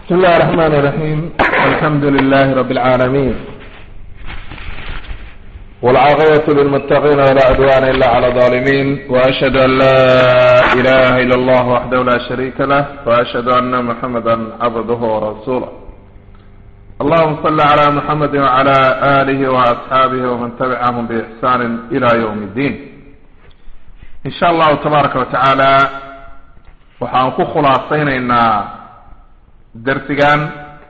بسم الله الرحمن الرحيم. الحمد لله رب العالمين، والعاقبة للمتقين ولا عدوان إلا على الظالمين، وأشهد أن لا إله إلا الله وحده لا شريك له، وأشهد أن محمدا عبده ورسوله. اللهم صل على محمد وعلى آله وأصحابه ومن تبعهم بإحسان إلى يوم الدين. إن شاء الله تبارك وتعالى وحنكون خلاصيننا درسيان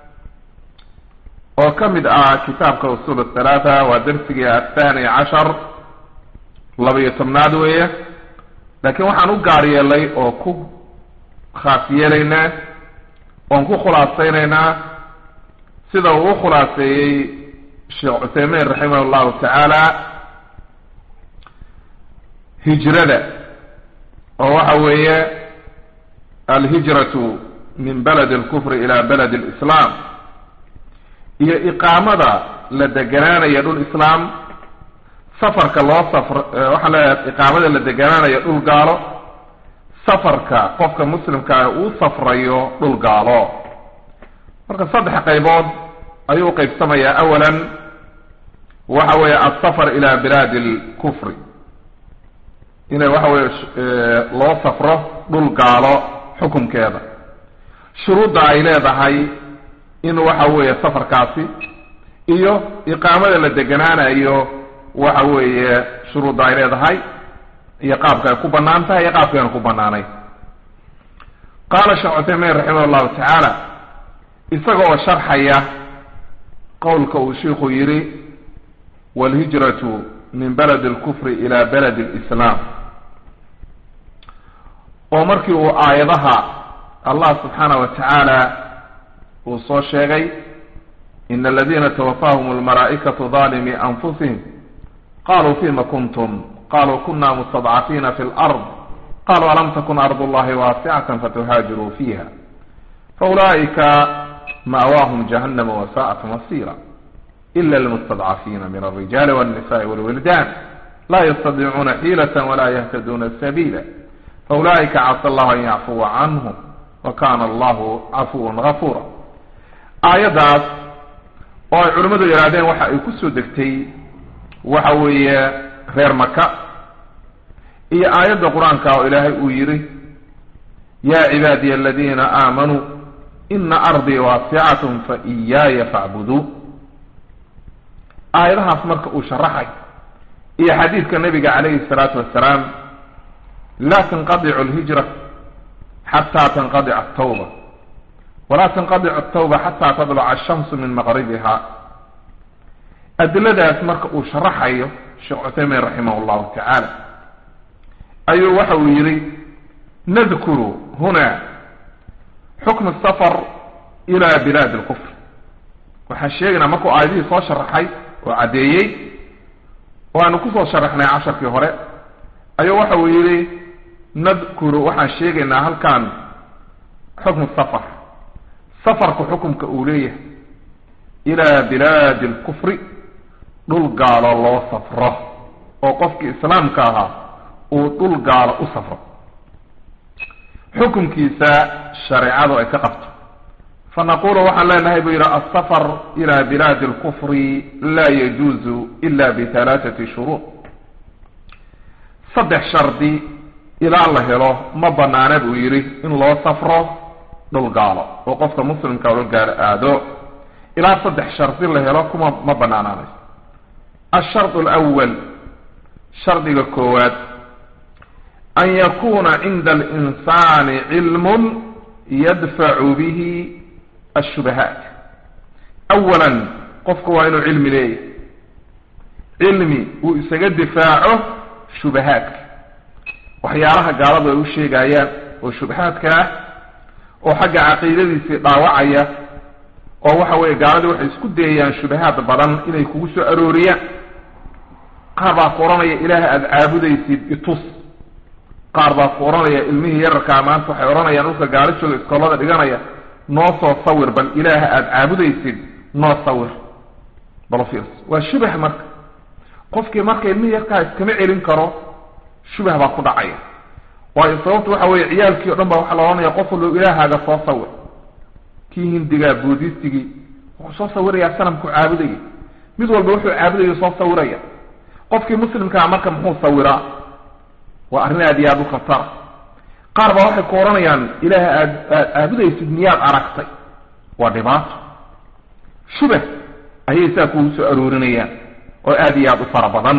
وكمد كتابك أصول الثلاثة ودرسي الثاني عشر لبي تمنادوية، لكن وحنو قاري لي وكو خاصية لنا ونكو خلاصيننا سيدا وخلاصي الشيخ عثيمين رحمه الله تعالى هجرة وهوية الهجرة من بلد الكفر إلى بلد الإسلام، هي إقامة لدقنان يدول الإسلام، سفر كالله سفر وحلا إقامة لدقنان يدول قالوا سفر كقفك مسلم كأو يدول قالوا مركز صدح قيبود أيو قيب سمية أولا وهو السفر إلى بلاد الكفر، إنه وهو الله سفره دول قالوا حكم كذا شروط عائلة بهاي إنه وحوي سفر كاسي إيوه إقامة للدجنانة إيوه وحوي شروط عائلة بهاي يقاب كوبنانتها يقاب كان كوبناني. قال الشيخ عثيمين رحمه الله تعالى إسقوا شرحية قولك الشيخ يري والهجرة من بلد الكفر إلى بلد الإسلام، ومركي آيضها الله سبحانه وتعالى وصو شيغي إن الذين توفاهم الملائكة ظالمي أنفسهم قالوا فيما كنتم قالوا كنا مستضعفين في الأرض قالوا ألم تكن أرض الله واسعة فتهاجروا فيها فأولئك مأواهم جهنم وساءت مصيرا إلا المستضعفين من الرجال والنساء والولدان لا يستطيعون حيلة ولا يهتدون سبيلا فأولئك عسى الله أن يعفو عنهم وكان الله عفوا غفورا. آيات وعلماء يرادين waxa ay ku soo degtay waxa weeye reer Makka iyo aayada Quraanka oo Ilaahay uu yiri ya ibadiy alladheena aamanu inna ardi wasi'atun fa iyaya fa'budu. aayadahaas marka uu sharaxay iyo xadiiska nabiga calayhi salaatu wassalaam la tanqadi'u al-hijra حتى تنقضع التوبة ولا تنقضع التوبة حتى تطلع الشمس من مغربها. أدلة اسمك وشرح أيه الشيخ عثيمين رحمه الله تعالى أي وحويري نذكر هنا حكم السفر إلى بلاد الكفر وحشينا مكو آيدي صو شرحي وعديي وأنا كسو شرحنا 10 في هراء أي وحويري نذكر وحن شيغنا هل كان حكم السفر سفر كحكم كأولية إلى بلاد الكفر دول قال الله سفره وقفك إسلام كاها ودول قال أسفره حكم كيسا شريعة وإتقفت فنقول وحن لا نهيب إلى السفر إلى بلاد الكفر لا يجوز إلا ب3 شروط. صدح شرطي إلى الله يلو ما بنانا بويري إن الله سفره دول قالوا وقفت مسلم كاولو قال آدو إلى صدح شرط الله يلو كما ما بنانا. الشرط الأول شرط الكواد أن يكون عند الإنسان علم يدفع به الشبهات. أولا قفك وإنه علم ليه علمي وإسجد دفاعه شبهات waxyaalaha gaalada ay u sheegayaan oo shubhaadka ah oo xagga aqeedadiisa dhaawacaya oo waxa weeye gaalada waxay isku dayayaan shubhaad badan inay kugu soo arooriyaan. qaar baa qoranaya ilaaha aad caabudaysid itus, qaar baa qoranaya ilmihii yararka maanta waxay oranayaan dhulka gaalo jooga iskoolada dhiganaya noo soo sawir bal ilaaha aad caabudaysid noo sawir bal fiirs. waa shubah marka qofkii marka ilmihii yarka iskama celin karo شبه باكو دعايا واي صوت waxa way ciyaalkii oo dhan ba waxa la oranaya qof loo ilaahaga soo sawir kii hindiga buudistigi wuxuu soo sawirayaa sanamku caabudaya mid walba wuxuu caabudayo soo sawiraya qofkii muslimka marka muxuu sawiraa waa arrin aad iyo aad u khatar qaar baa waxay ku oranayaan ilaaha aad caabudaysid miyaad aragtay waa dhibaato shubah ayay saa kugu soo aroorinayaan oo aad iyo aad u fara badan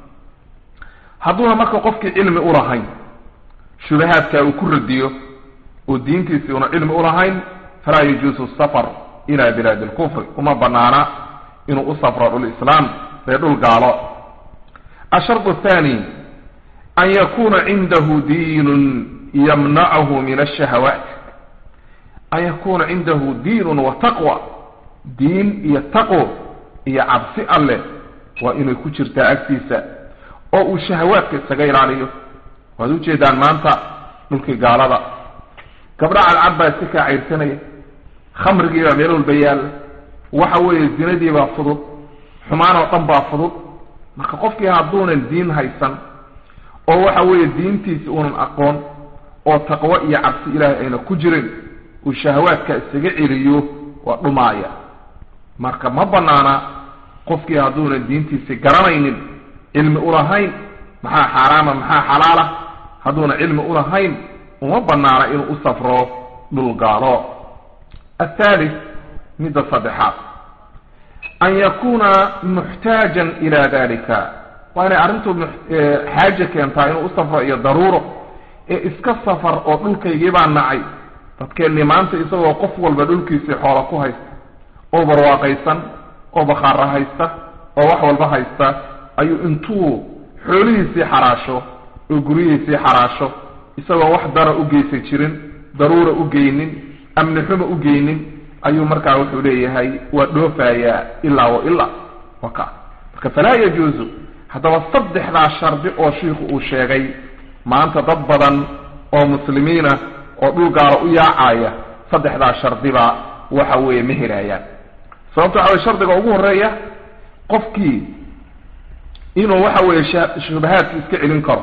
hadduuna marka qofkii cilmi u lahayn shubahaadka uu ku radiyo oo diintiisii una cilmi u lahayn falaa yajuusu safar ila bilaad alkufri uma banaana inuu u safro dhul islaam ee dhul gaalo ashartu thani an yakuna cindahu diinun yamnacuhu min ashahawaat an yakuna cindahu diinun wa taqwa diin iyo taqwo iyo cabsi alle waa inay ku jirtaa agtiisa oo uu shahawaadka isaga ilaaliyo waad ujeedaan maanta dhulkii gaalada gabdha cadcad baa iska kaa cayrsanaya khamrigii baa meel walba yaalla waxa weeye zinadii baa fudud xumaan oo dhan baa fudud marka qofkii hadduunan diin haysan oo waxa weeye diintiisa uunan aqoon oo taqwo iyo cabsi ilaahay ayna ku jirin uu shahawaadka isaga celiyo waa dhumaaya marka ma banaana qofkii hadduunan diintiisa garanaynin cilmi u lahayn maxaa xaaraama maxaa xalaala hadduuna cilmi u lahayn uma banaana inuu u safro dhul gaalo الثالث مدة صدحات أن يكون محتاجا إلى ذلك وأنا أعرفت حاجة كانت إنه أصفر إلى ضرورة إسك السفر أو دلك يجيب عن معي فكان لما أنت إسوا قف والبدلك يسحوركو هيست أو برواقيسا أو بخار هيستا أو وحول بهيستا أي أنتو حوليه سي حراشو أقريه سي حراشو إسوا وحدر أجيسي تشيرين ضرورة أجينين أمن حما أجينين أيو مركع وحوليه هاي ودوفايا إلا وإلا وكا فلا يجوز حتى وصدح ذا الشرب أو شيخ أو شيغي ما أنت ضبضا أو مسلمين أو دوغار أو عاية صدح ذا الشرب وحوي مهرايا سوف على الشرط أو الرأي قفكي إنه وحوي شبهات إسكعلين كر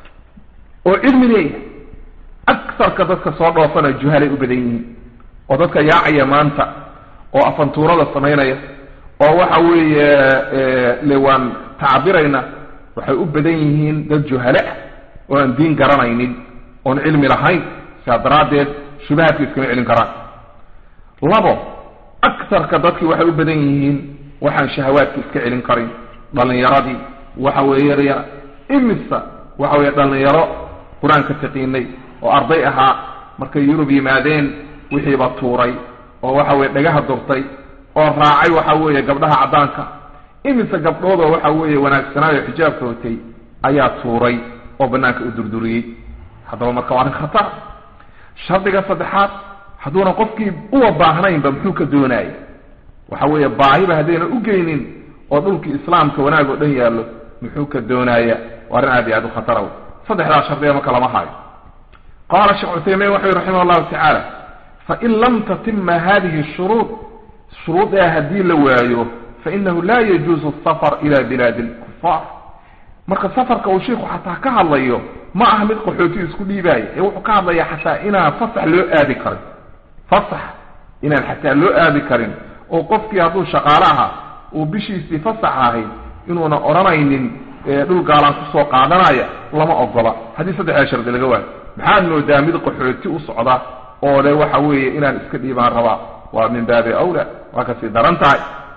وعلم ليه أكثر كذلك صعب وصل الجهال أبدين وذلك يعي مانتا وأفنتورا للصمينية وحوي لوان تعبيرين وحي أبدينهين ذا الجهلاء وان دين قرانين وان علم لحين سادرات شبهات إسكعلين كران لابو أكثر كذلك وحي أبدينهين وحن شهوات إسكعلين كرين ضلن يرادي وحوي يريا إمسا وحوي ضلن يرى قرآن كتقيني وأرضيها مركي يروبي مادين وحي بطوري وحوي دقاها الدرطي وراعي وحوي قبلها عدانك إمسا قبلوضا وحوي وناك سناوي حجاب كوتي أيات طوري وبناك أدردوري هذا هو مكوان خطر شرطك صدحات حدونا قفكي هو باهنين بمحوك دوناي وحوي باهيبا هدينا أجينين ودولك إسلام كوناك ودنيا له محوك دوناي وارنا بيعدو خطروا صدح لا شرطية مكلمة هاي قال الشيخ عثيمين وحي رحمه الله تعالى فإن لم تتم هذه الشروط شروط هدي لوايو فإنه لا يجوز السفر إلى بلاد الكفار marka safarka uu sheekhu xataa ka hadlayo ma aha mid qaxooti isku dhiibay ee wuxuu ka hadlayaa xataa inaa fasax loo aadi karin fasax inaan xataa loo aadi karin oo qofkii hadduu shaqaalaha uu bishiisii fasax ahay inuuna oranaynin dhul gaalaan ku soo qaadanaya lama ogola hadii saddex shardi laga waayo maxaad moodaa mid qaxooti u socda oo le waxa weeye inaan iska dhiibaan rabaa waa min baabi awla waa ka sii daran tahay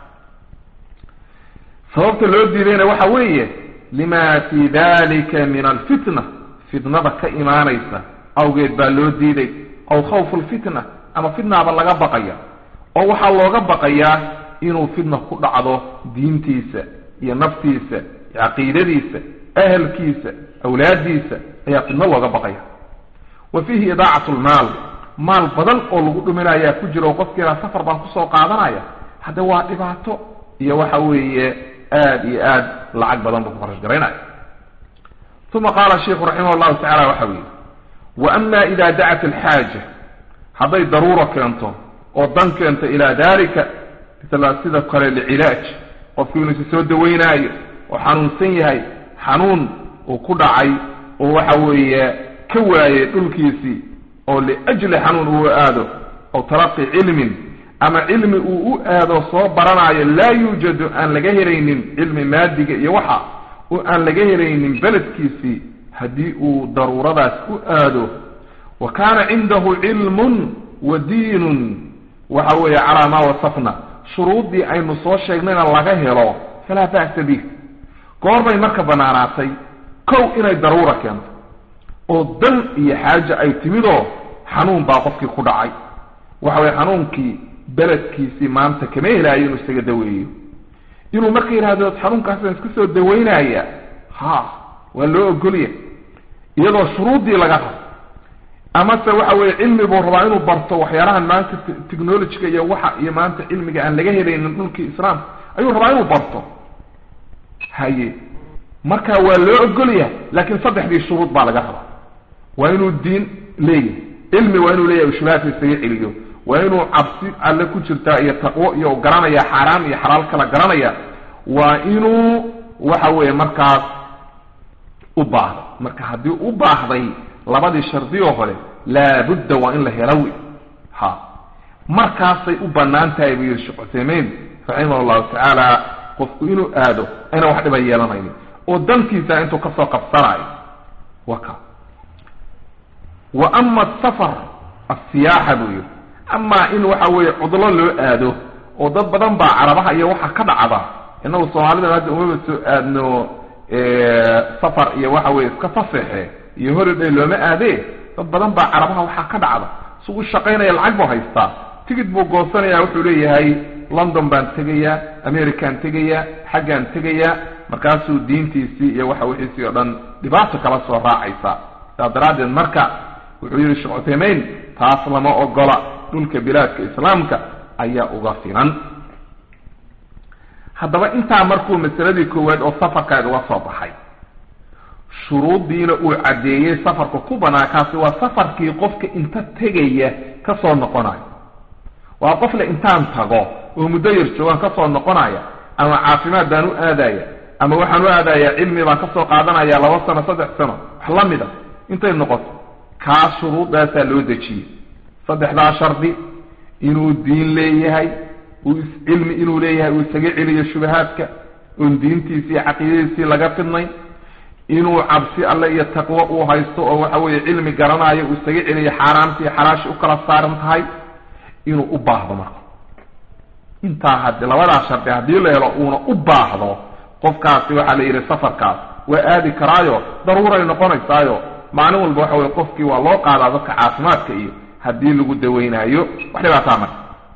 sababta loo diidayna waxa weeye لما في ذلك من الفتنة فتنة كإيمانيسة أو قيد بالوديدي أو خوف الفتنة أما فتنة بالله بقيا أو حلوغ بقيا إنه فتنة كل عضو دين تيسة يا نفس تيسة يا عقيدة تيسة أهل كيسة أولاد تيسة هي فتنة الله بقيا وفيه إضاعة المال مال بدل قول من آية كجر وقفكرا سفر بانقصة وقادنا هذا واقفاته يوحوي آد لعق بدن بفرش قرينا ثم قال الشيخ رحمه الله تعالى وحوي وأما إذا دعت الحاجة هذا ضرورة كنتم وضنك أنت إلى ذلك تلاسيذ قرية العلاج وفي نسيسود ويناي وحنون سيهاي حنون وقدعي وحوي كواي تلكيسي أو لأجل حنون هو آده أو تلقي علم أما علم آدو صوبرنا لا يوجد أن لجهرين علم مادي يوحى وأن لجهرين بلد كيسي هديء ضرورة آدو وكان عنده علم ودين وحوي على ما وصفنا شروط دي أي نصوص شيئنا لجهره فلا بأس به قرب مركب بناناتي كو إلى ضرورة كانت ودن هي حاجة أي تميدو حنون باقفك خدعي وحوي حنونك بلدك سيمانت كميه لا ينسك دويه إنه مركير هذا حنون كاسن اسكسو دوينا هي ها ولو أقوليه يدو شروط دي لغاها أما سوحوي علمي بوربعينو برطو وحيارها مانت تكنولوجيك يوحا يمانت علمي أن لغاها لين نلك إسلام أيو ربعينو برطو هاي مركا ولو أقوليه لكن صدح دي الشروط بالغاها وإنه الدين ليه علمي وإنه ليه وشبهات السيء إليه وإنه عبسي على كتشرتا يتقوى يوغرانا يا حرام يا حلال كلا غرانا وإنه وحوي مركز أباهد مركز هدي أباهدي لبدي الشرطي وغلي لا بد وإن له يروي ها مركز أبنان تايبير الشقسيمين فإنه الله تعالى قفوا إنه آدو أنا واحد بيانا ودن كيسا انتو قصوا قبصراي وكا وأما السفر السياحة بير أما إن وحوي عضل له آدو وضد بدن با عربها يوحى كدعبا إنه الصومالي هذا إنه سفر يوحوي كفصحه يهرب له ما آديه ضد بدن با عربها وحى كدعبا سوق الشقين يلعبوا هيستا تجد بوغوصان يا وحولي هاي لندن بان تجيا أمريكان تجيا حاجان تجيا مركاسو دينتي سي يوحوي سي أيضا دبعته كلا صور راعيسا تدراد المركع وحولي الشعوتيمين تاصل ما أقلا دولك بلادك إسلامك أيها أغافرا هذا انت عمركو مسألة كواد أو سفرك وصباحي شروط دين أو عدية سفرك كوبنا كاسي وسفرك يقفك انت تجيه كسر نقناي وقفل انت انتغو ومدير شوان كسر نقناي أما عافمات دانو آدايا أما وحنو آدايا علمي ما كسر قادنا يا لوصنا صدح سنة حلمي ده انت النقص كاس شروط ده سالودتشي صدح دا شرطي إنه الدين ليهي وعلم إنه ليهي ويستقع إليه الشبهاتك وإن دينتي في عقيدتي لقاتني إنه عبسي الله يتقوى وهيستوء وحوي علم قرناي ويستقع إليه حرامتي حراش أكرا صارمتهاي إنه أباهض مرق انتا هدي لولا شرطي هدي الله يلقونه أباهض قف كاسي وحالي إلي سفر كاس وآدي كرايو ضرورة ينقوني سايو معنى البوحوي قفكي والله قال ذلك عاصماتك إيه هدي اللي قد وينايو وحده باتعمل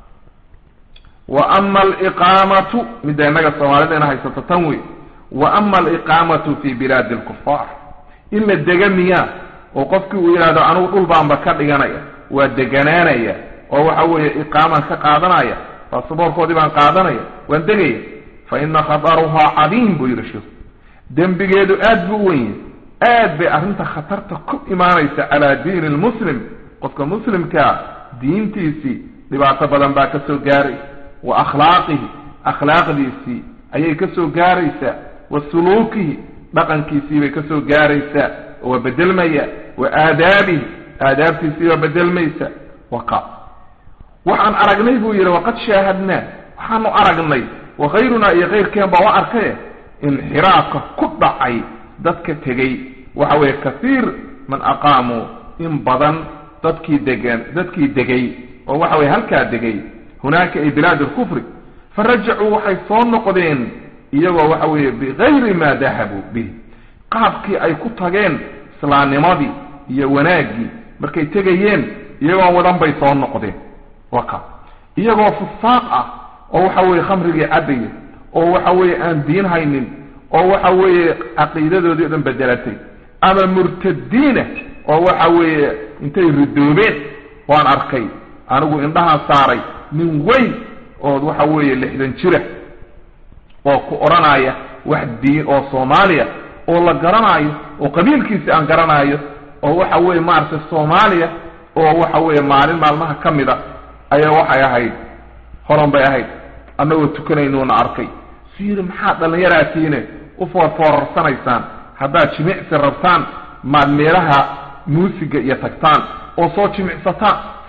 وأما الإقامة من دينك الصوالد إنها ستتنوي وأما الإقامة في بلاد الكفار إلا الدقانية وقفك وإلى أنه طلبان بكر لغانية والدقانانية وحوي إقامة كقادناية فالصبور قدبان قادناية واندقية فإن خطرها عظيم بيرشف دنبقيدو آد بوين آد بأنت خطرت كل إيمانيس على دين المسلم قفك مسلم كا دينتيسي لبعض بدن با كسو غاري واخلاقه اخلاق ديسي اي كسو غاريسا وسلوكه دقن كيسي كسو غاريسا وبدل ميا وادابه اداب كيسي وبدل ميسا وقع وحن ارغني بو يرى وقد شاهدنا وحن ارغني وغيرنا اي غير كان با اركه انحراف كدعي ددك تغي وحوي كثير من اقاموا ان بدن dadkii degay oo waxa way halka degay هناك ay bilad al-kufr farajuu waxay soo noqdeen iyagoo waxa way bighayri ma dahabu bi qaabkii ay ku tageen islaamnimadii iyo wanaagii markay tagayeen iyagoo wadan bay soo noqdeen waqa iyagoo fusaaq ah oo waxa way khamrigi caday oo waxa way aan diin haynin oo waxa way aqeedadoodii dhan bedelatay ama murtadiina oo waxa way intay ridoobeen waan arkay anigu indhaha saaray min weyn oo waxa weeye 60 jira oo ku oranaya wax diin oo Soomaaliya oo la garanayo oo qabiilkiisa aan garanayo oo waxa weeye maarta Soomaaliya oo waxa weeye maalmaha kamida ayaa waxay ahayd horan bay ahayd anagoo tukanayno arkay siir maxaa dhalinyaraatiina u foorfoorsanaysan hadaa jimicsi rabtaan maad meelaha muusiga iyo tagtaan oo soo jimicsataan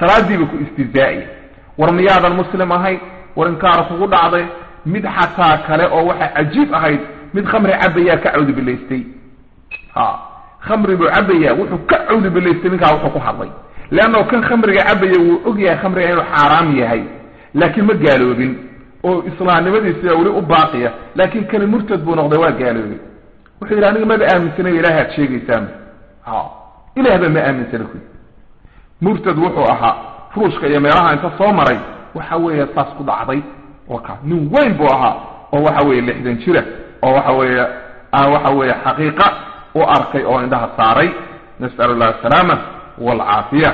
salaadiiba ku istizaa'i war miyaadan muslim ahayn war inkaar kugu dhacday mid xataa kale oo waxa cajiib ahayd mid khamri cabaya ka cawdi bilaystay khamri buu cabaya wuxuu ka cawdi bilaystay ninka wuxuu ku hadlay laano kan khamriga cabaya wuu ogyahay khamriga inuu xaraam yahay laakiin ma gaaloobin oo islaamnimadiisa wali u baaqiya laakiin kan murtad buu noqday waa gaaloobay wuxuu yiraahdaa aniga ma aaminsanay ilaahay aad sheegaysaan ilaahay ma aaminsanay murtad wuxuu ahaa furushka iyo meelaha inta soo maray waxa weeye taas ku dhacday waka nin weyn buu ahaa oo waxa weeye 60 jira oo waxa weeye xaqiiqa u arkay oo indhaha saaray nasallallahu salaama wal aafiya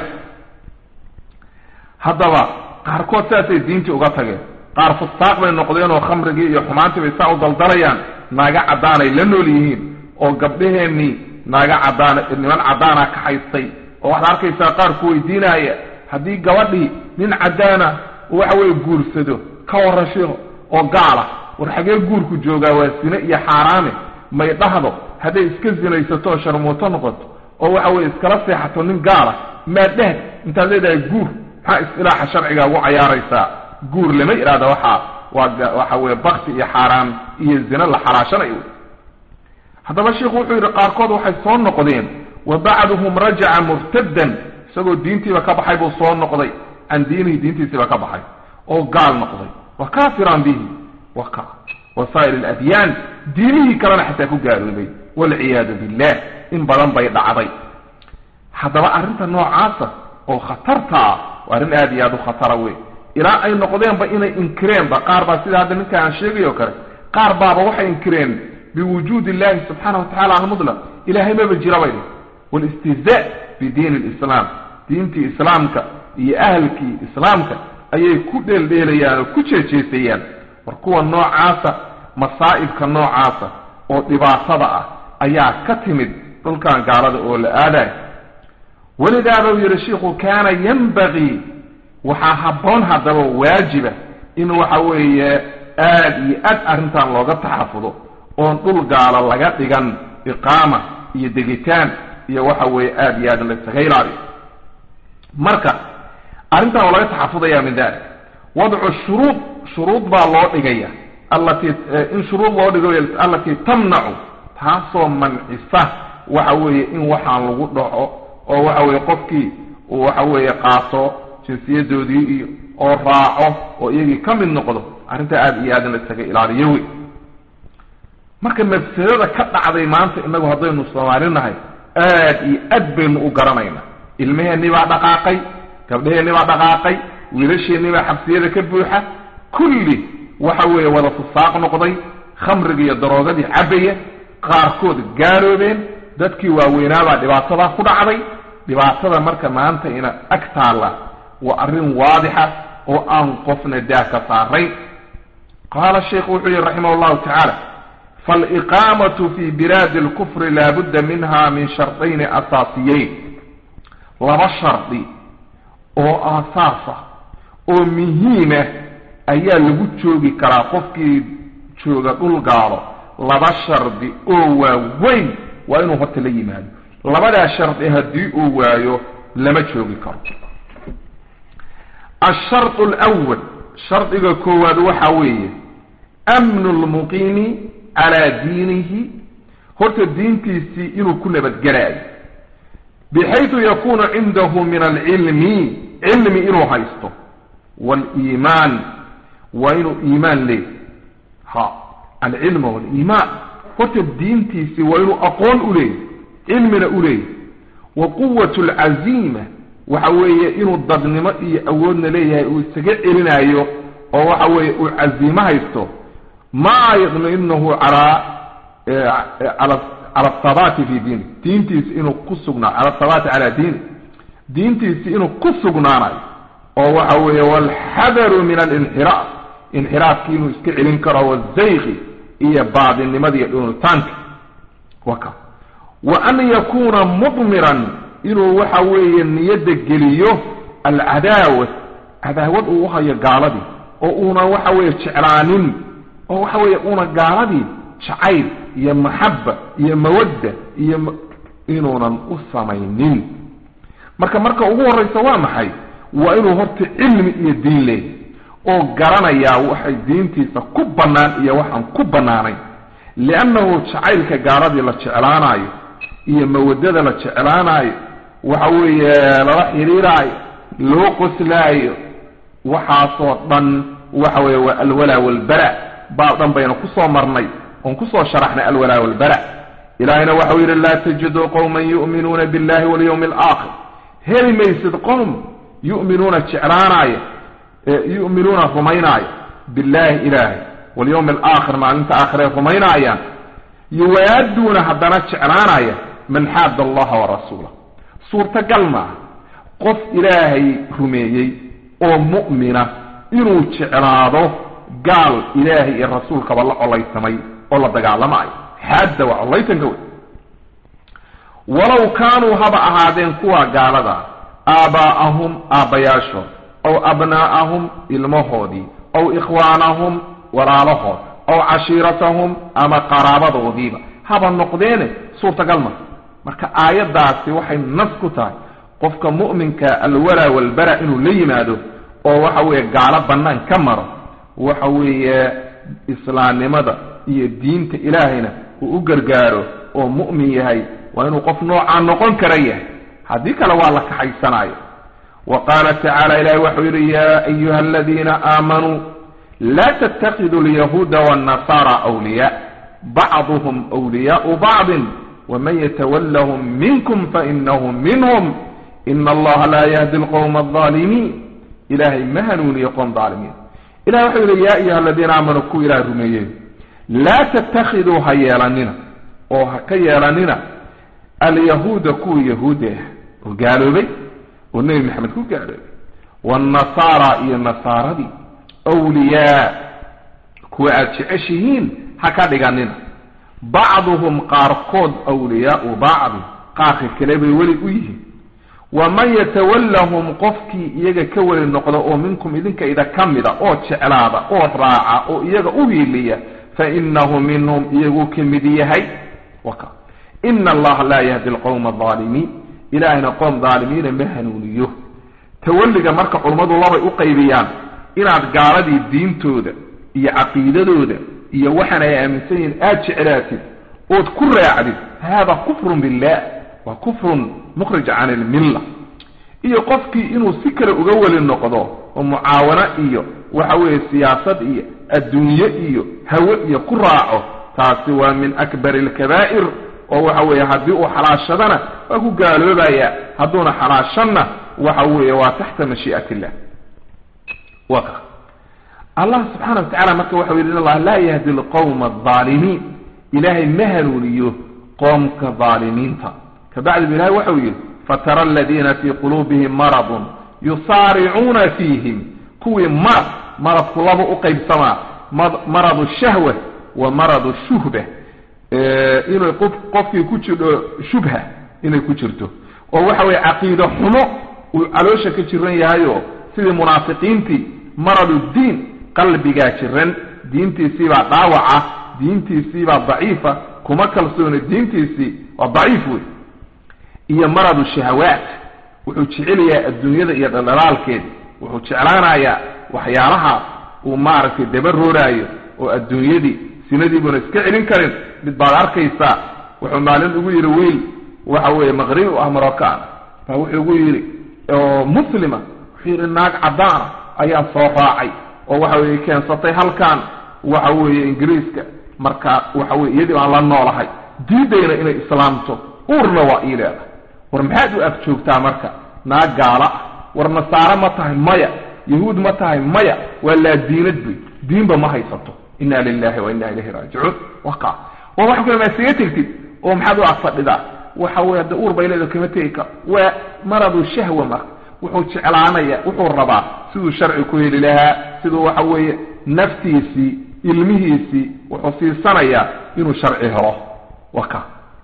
hadaba qaarkood saasay diintii uga tageen qaar fasaaq bay noqdeen oo khamrigii iyo xumaantii bay saa u daldalayaan naaga cadaanay la nool yihiin oo gabdhaheennii naaga cadaan niman cadaana ka haystay oo waxaad arkaysaa qaar ku weydiinaya haddii gabadhii nin cadaana waxa weeye guursado ka warasho oo gaala war xagee guurku joogaa waa sina iyo xaaraame may dhahdo hadday iska zinaysato sharmooto noqoto oo waxa weeye iskala seexato nin gaala ma dheh intaad leedahay guur maxaa istilaaxa sharciga ugu cayaaraysaa guur lama iraada waxa weeye bakti iyo xaaraam iyo zina la xalaashanayo haddaba sheekhu wuxuu yidhi qaarkood waxay soo noqdeen وبعضهم رجع مرتدا سقوا دينتي وكبحي بصون نقضي عن دينه دينتي وكبحي أو قال نقضي وكافرا به وصائر الأديان دينه كمان حتى يكون قالوا لي والعياذ بالله إن بلان بيض عضي حتى أرنت النوع عاصة أو خطرتها وأرن أدياد خطروي إلى أي نقضين بإنا إنكرين بقاربا سيد هذا منك عن شيء يوكر قاربا بوحي إنكرين بوجود الله سبحانه وتعالى على المظلم إلهي ما بالجراوي والاستهزاء بدين الإسلام دينتي إسلامك يا أهلك إسلامك أي كل ليليان وكل شيء وركوا النوع عاصة مصائب كالنوع عاصة وطباع صدقة أيها كتمد قل كان قارد أول آلاء ولذا روي الشيخ كان ينبغي وحابون هذا واجبة إنه وحوي آلي أرنتان لغة تحفظه ونطل قال لغة إقامة يدقيتان يوحوي آلي آدم للتغير عليه مركز أرنتان لغة تحفظه من ذلك وضع الشروط شروط بالله إجاية التي إن شروط الله إجاية التي تمنع تحصل منعسة وحوي إن وحان لغة أو وحوي قفكي وحوي قاصو جنسية دودي أو راعه ويجي كم من نقضه أنت آدي آدم للتغير عليه marka mafsirada ka dhacday maanta inagu hadaynu Soomaalinahay aad iyo aad baynu u garanayna ilmaheeni baa dhaqaaqay gabdhaheeni baa dhaqaaqay wiilasheeni baa xabsiyada ka buuxa kulli waxa weeye wada fasaaq noqday khamriga iyo daroogadii cabaya qaarkood gaaroobeen dadkii waaweynaa baa dhibaatada ku dhacday dhibaatada marka maanta ina agtaala waa arrin waadixa oo aan qofna daaka saaray qala sheekhu wuxuu rahimahullahu ta'ala فالإقامة في بلاد الكفر لا بد منها من شرطين أساسيين لما شرطي أو أساسة أو مهمة أيها اللي تشوغي كراقفكي تشوغي قلقارة لما شرطي أو وين وينو هتلي مال لما دا شرطي هدي أو ويو لما تشوغي كراقف الشرط الأول شرط إذا كواد وحوية أمن المقيم على دينه هرت الدين تيسي إنه كل بتجرأي بحيث يكون عنده من العلم علم إنه هايسته والإيمان وإنه إيمان ليه العلم والإيمان هرت الدين تيسي وإنه أقول أوليه علمنا أوليه وقوة العزيمة وحوية إنه الضغنمائي أولنا ليه ويستجع إلينا أيوه وحوية عزيمة هايسته ما يطمئنه على الثبات في دينه دينتيس إنه قصقنا على الثبات على دينه دينتيس إنه قصقنا والحذر من الانحراف انحراف كينو يسكع الانكر والزيغ إيا بعض النماذج يقولون تانك وكا وأن يكون مضمرا إنه وحوي يدق ليه العداوة عداوة وهي قالبي وأنا وحوي شعرانين oo waxa weeye una gaaladii jacayl iyo maxabba iyo mawadda iyo inuunan u samaynin marka ugu horeysa waa maxay وإنه هرت علم إيا الدين له oo garanaya waxay diintiisa ku banaan iyo waxaan ku banaanay li'annahu jacaylka gaaradii la jeclaanayo iyo mawadada la jeclaanayo waxa weeye la xiriiraayo loo qoslaayo waxa soo dhan waxa weeye waa alwala wal bara baadan bayna ku soo marnay oo ku soo sharaxnay alwala wal bara ilaahina waxa uu yiri la tajidu qawman yu'minuna billahi wal yawmil aakhir hal maysid qawm yu'minuna jeclaanayo يؤمنون رميناي بالله إلهي واليوم الآخر مع أنت آخر رميناي يوادون حدنا شعراناي من حاد الله ورسوله صورة قلمة قف إلهي رميي أو مؤمنة إنو شعراده قال إلهي الرسول كبالله الله يسمي والله دقال معي حاد والله يتنقوي ولو كانوا هبأ هذين كوا قال ذا آباءهم آبياشو أو أبناءهم المهودي أو إخوانهم ورالهم أو عشيرتهم أما قرابة وغيبة هذا النقدين صورة قلمة مركا آيات داسي وحي نسكتها قفك مؤمن كالولا والبراء إنه ليماده أو وحوي قالب بنان كمر وحوي إسلام مدى الدين إلهنا وأقرقاره ومؤمن يهي وإنه قف نوعا نقون كريه هذيك لو الله كحي سنايا وقال تعالى إلهي وحير يا أيها الذين آمنوا لا تتخذوا اليهود والنصارى أولياء بعضهم أولياء بعض ومن يتولهم منكم فإنه منهم إن الله لا يهدي القوم الظالمين إلهي مهنون يقوم ظالمين إلهي وحير يا أيها الذين آمنوا كو إلهي رميين لا تتخذوا هيالننا أو هكيالننا اليهود كو يهوده وقالوا بي والنبي محمد كو قال والنصارى إيا النصارى دي أولياء كوات عشهين حكا ديغانينا بعضهم قارقود أولياء بعض قاقي كلابي ولي أيه ومن يتولهم قفكي إيجا كول النقضة أو منكم إذنك إذا كمدا أو تشعلابا أو راعا أو إيجا أوهيليا فإنه منهم إيجا كمديهي وكا إن الله لا يهدي القوم الظالمين إلهنا قوم ظالمين مهنونيه تولق مركة علمات الله أقيبيان إن أتقاردي الدين تودا إيا عقيدة تودا إيا وحنا يا أمسين أتشعراتي وتكر يعدي هذا كفر بالله وكفر مخرج عن الملة إيا قفكي إنه سكر أقول النقضاء ومعاونة إيا وحوي السياسة إيا الدنيا إيا هواء إيا كراعه تاسوا من أكبر الكبائر وحوي هدئوا حراشدنا وكو قالوا بايا هدونا حراشنا وحوي وتحت مشيئة الله وقع الله سبحانه وتعالى مكة وحوي لنا الله لا يهدي القوم الظالمين إلهي مهلوا ليه قوم كظالمين كبعد بالله وحوي فترى الذين في قلوبهم مرض يصارعون فيهم كوي مرض كلابه أقيب سما مرض الشهوة ومرض الشهبة inuu qofkii ku jiro shubha inay ku jirto oo waxa way aqeedo xumo uu caloosha ka jiran yahayo sidii munaafiqiintii maradu diin qalbiga jiran diintiisii baa dhaawaca diintiisii baa daciifa kuma kalsoona diintiisii waa daciif wey iyo maradu shahawaat wuxuu jecelayaa adduunyada iyo dhalaalkeed wuxuu jeclaanayaa waxyaalaha uu maaragtay dabaroorayo oo adduunyadii sinadii buna iska celin karin mid baad arkaysaa wuxuu maalin ugu yiri wiil waxa weeye maqrib oo Maroccan fa wuxuu ugu yiri oo muslima wuxuu naag cadaan ayaa soo raacay oo waxa weeye keensatay halkan waxa weeye Ingiriiska marka waxa weeye iyadii aan la noolahay diidayna inay islaamto urna waa ilaa war maxaad u afjoogtaa marka naag gaala war nasaara ma tahay maya yahuud ma tahay maya wala diinad diinba ma haysato إنا لله وإنا إليه راجعون وقع وواحد كل ما سيتكتب ومحدو أفضل وحاول الدور بين الكلمتين ومرض الشهوة ما وحوش على عناية وحو الربع سيدو الشرع كويل لها سيدو وحوي نفتيسي علمهيسي وحصي صنايا إنو شرعها وقع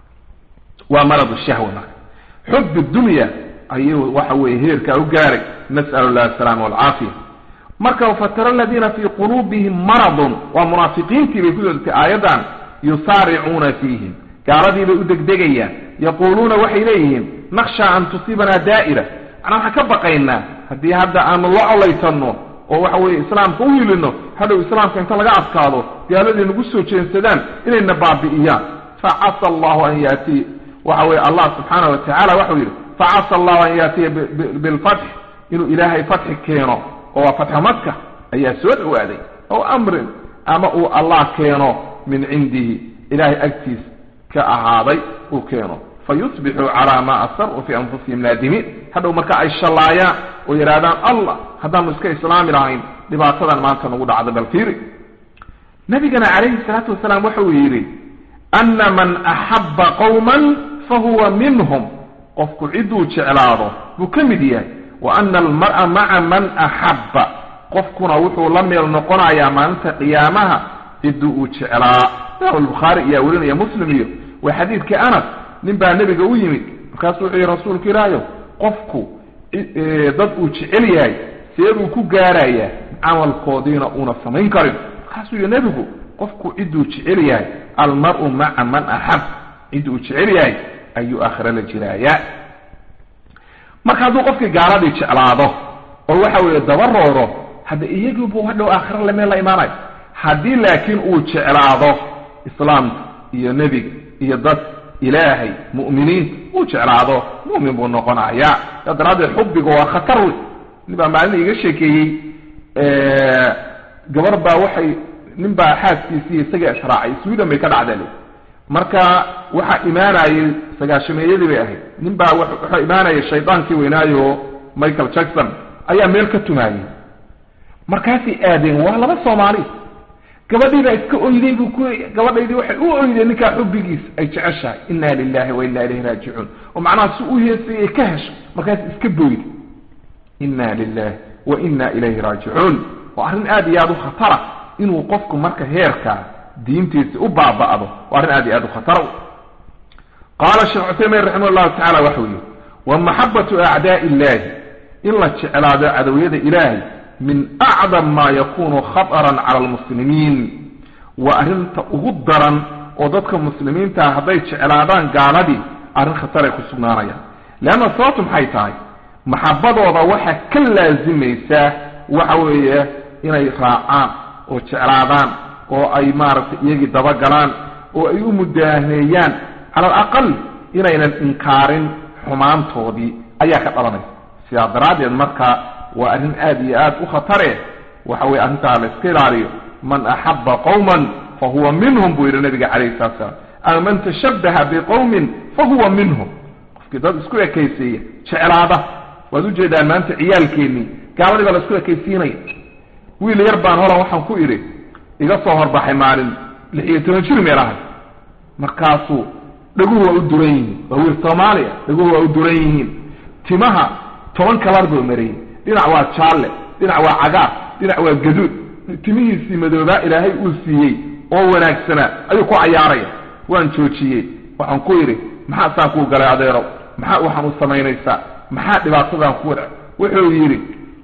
ومرض الشهوة ما حب الدنيا أيوه وحوي هيركا وقارك نسأل الله السلامة والعافية marka fatara alladina fi qulubihim marad wa munafiqin kibiyadu ayadan yusari'una fihim qaaladii u degdegayaan yaquluna waxa ilayhim nakhsha an tusibana da'ira ana ka baqayna haddii hadda aanu la colaytanno oo waxa weeye islaamka u hilino hadhow islaamka inta laga adkaado gaaladii nagu soo jeensadaan inayna baabi'iyaan facasa allahu an yaati waxa weeye allah subxaanahu wa tacaala waxau yidhi facasa allahu an yaatiya bilfatx inuu ilaahay fatxi keeno oo waa fatxa maka ayaa soo dhowaaday ow amrin ama uu allah keeno min cindihi ilaahay agtiis ka ahaaday uu keeno fayusbixuu calaa maa asaruu fii anfusihim naadimiin hadhow marka ay shallaayaan oo yidhaahdaan allah haddaanu iska islaami lahayn dhibaatadan maanta nagu dhacda bal fiiri nabigana calayhi salaatu wasalaam wuxuu yidhi ana man axabba qowman fahuwa minhum qofku cidduu jeclaado buu ka mid yahay wa ana almar'a maca man axabba qofkuna wuxuu la meel noqonayaa maalinta qiyaamaha cidduu uu jeclaa imaam albukhaari ayaa werinaya muslim iyo waa xadiidkii anas nin baa nebiga u yimid markaasuu wuxuu yihi rasuulka ilaahayow qofku dad uu jecel yahay seebuu ku gaarayaa camalkoodiina uuna samayn karin markaasuu yihi nebigu qofku cidduu jecel yahay almar'u maca man axab cidduu jecel yahay ayuu aakhira la jiraayaa marka hadduu qofkii gaaladii jeclaado oo waxa weeye dabarooro hadda iyagiibuu hadhow aakhira lameel la imaanayo haddii laakiin uu jeclaado islaamka iyo nebiga iyo dad ilaahay mu'miniinta uu jeclaado mu'min buu noqonayaa yaa daraaddeed xubbiga waa khatar wey nin baa maalin iga sheekeeyey gabar baa waxay nin baa xaaskiisii isaga israacay sweden bay ka dhacdeen marka waxa imaanayay sagaashameeyadii bay ahayd nin baa waxa imaanayay shaydaankii weynaayo Michael Jackson ayaa meel ka tumaayay markaasay aadeen waa laba Soomaali gabadhii baa iska oyday buu ku gabadhaydii waxay u oyday ninka xubbigiis ay jeceshahay inna lillahi wa inna ilayhi raaji'un oo macnaha si u heesay ka hesho markaas iska booyday inna lillahi wa inna ilayhi raaji'un waa arrin aad iyo aad u khatar inuu qofku marka heerka diintiisa u baaba'do waa arrin aad iyo aad u khatar qala shaykh Uthaymeen rahimahullah ta'ala wa huwa wa mahabbatu a'da'i illahi illa jeclaada cadawiyada ilaahi من أعظم ما يكون خطرا على المسلمين وأرنت أغدرا وضدك المسلمين تهديت علادان قالدي أرن خطر يكسوناريا لأن صوتهم حيتاي محبة وضوحة كل زميسة وحوية إنا يخراعان وشعلادان وأي مارت يجي دبقلان وأي مداهنيان على الأقل إنا الإنكار حمام توضي أياك أطلمي سيادرات المركة وأن آديات أخطره وحوي أنت على السكيلاريو من أحب قوما فهو منهم بوير النبي عليه الصلاة والسلام أو من تشبه بقوم فهو منهم كده اسكوية كيسية شعرابة وذوجد أن أنت عيال كيني قالوا لي بالاسكوية كيسيني ويل يربان هلا وحن كويري إذا صهر بحمار لحيتنا شرمي راهي مركاسو لقوه أدرين وهو الصوماليا لقوه أدرين تمها طبعا كلاربو مرين dhinac waa jaalle dhinac waa cagaar dhinac waa gaduud timihiisii madooba ilaahay uu siiyey oo wanaagsana ayuu ku cayaaraya waan joojiyey waxaan ku yiri maxaa saan ku galay adeero maxaa waxaan u samaynaysaa maxaa dhibaatadan ku wada wuxuu yiri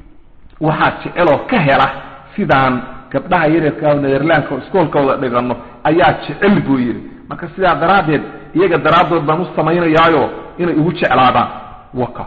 waxa jecelo ka hela sidaan gabdhaha yareedka oo Nederlandka iskoolkooda dhigano ayaa jecel buu yiri marka sidaa daraadeed iyaga daraadood baan u samaynayaayo inay ugu jeclaadaan waka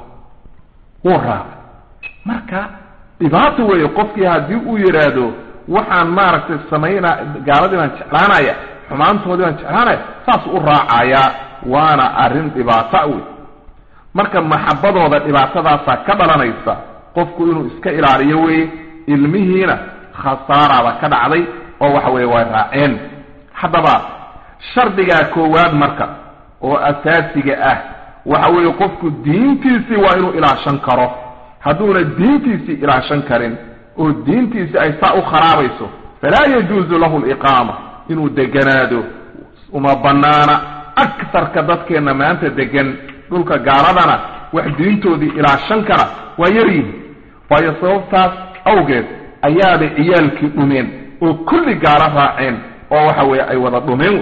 wara marka dhibaato weeye qofkii hadii uu yiraahdo waxaan maaragtay sameeyna gaaladii aan jeclaanaya xumaantoodii aan jeclaanaya saas u raacaya waana arin dhibaato weey marka maxabadooda dhibaatadaas ka dhalanaysa qofku inuu iska ilaaliyo weey ilmihiina khasaarada ka dhacday oo waxa weeye waa raaceen hadaba shardiga koowaad marka oo asaasiga ah waxa weeye qofku diintiisa waa inuu ilaashan karo هذول دينتيسي إلى شنكرين ودينتيسي أي ساء خرابيسو فلا يجوز له الإقامة إنه دقنادو وما بنانا أكثر كذلك إنما أنت دقن دولك قاردنا واحد دينتو دي إلى شنكرة ويريه فيصوفتاس أوجد أياد إيالك أمين وكل قارها عين وحوي أي وضع أمين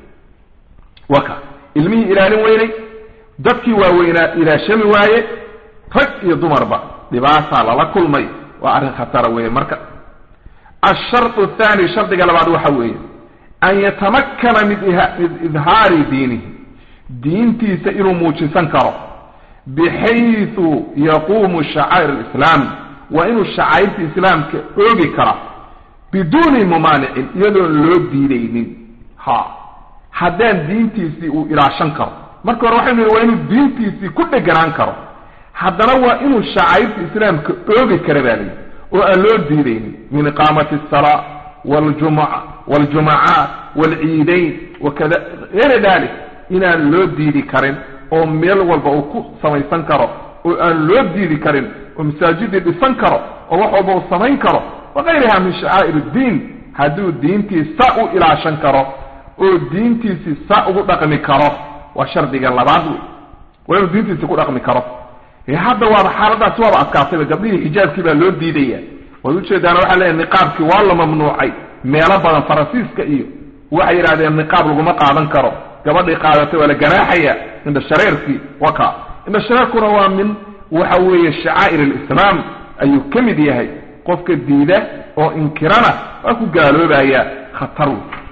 وكا علمي إلى نويني دكي ووينا إلى شمواي رك يضمر بقى لباسا على كل مي وأرن خطر وين مركب الشرط الثاني شرط قال بعد وحوي أن يتمكن من إظهار دينه دينتي سئر موجسا كرو بحيث يقوم شعائر الإسلام وإنه شعائر الإسلام كأوغي كرا بدون ممانع يدعو اللوب دينين حدان دينتيسي إلى شنكر marka hore waxay waa inuu diintiisii ku dhagaan karo haddana waa inuu shacairta islaamka oogi karo baalay oo aan loo diideyn min iqamati as-salat wal-jumu'at wal-eidayn wakada غير ذلك inaan loo diidi karin oo meel walba uu ku samaysan karo oo aan loo diidi karin oo masaajid dhisan karo oo wax walba uu samayn karo وغيرها من شعائر الدين haduu diintiisa u ilaashan karo oo diintiisa ugu dhaqmi karo وشرطiga labaad way diintiisa ku dhaqmi karo hadda waa xaaladaas waa adkaatay gabdhii xijaabkii baa loo diidaya way u jeedaan waxa la niqaabkii waa la mamnuucay meelo badan Faransiiska iyo waxay yiraahdeen niqaab lagu ma qaadan karo gabadhii qaadatay wala garaaxaya inda shareerkii waka inda shareerkuna waa min waxa weeye sha'air al-islam ayu kamid yahay qofka diida oo inkirana waa ku gaaloobaya khatar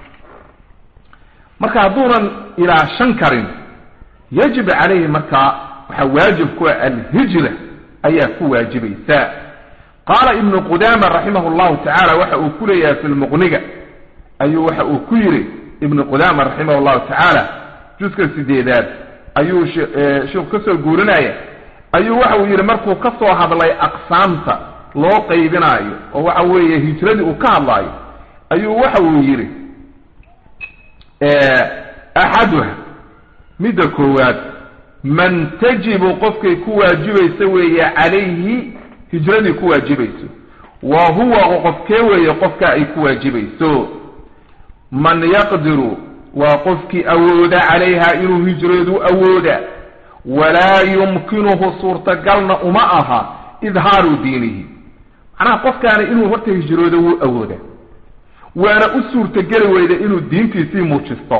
marka haduunan ila shankarin yajib alayhi marka waxa waajib ku al-hijra ayaa ku waajibaysa qala ibn qudama rahimahullahu ta'ala waxa uu kuleeyahay fil muqniga ayu waxa uu ku yiri ibn qudama rahimahullahu ta'ala juska sideedaad ayu sheekh ka soo guurinaya ayu waxa uu yiri markuu ka soo hadlay aqsaamta loo qaybinayo oo waxa weeye hijradii uu ka hadlayo ayu waxa uu yiri أحدها مدكوات من تجب قفك كواجبي سوي عليه هجرني كواجبي وهو قفك ويقفك أي كواجبي من يقدر وقفك أود عليها إنه هجرد أود ولا يمكنه صورة قلنا أماءها إظهار دينه أنا قفك أنا إنه وقت هجرد أود وانا اسور تجري ويدا انه دينتي سي موجسته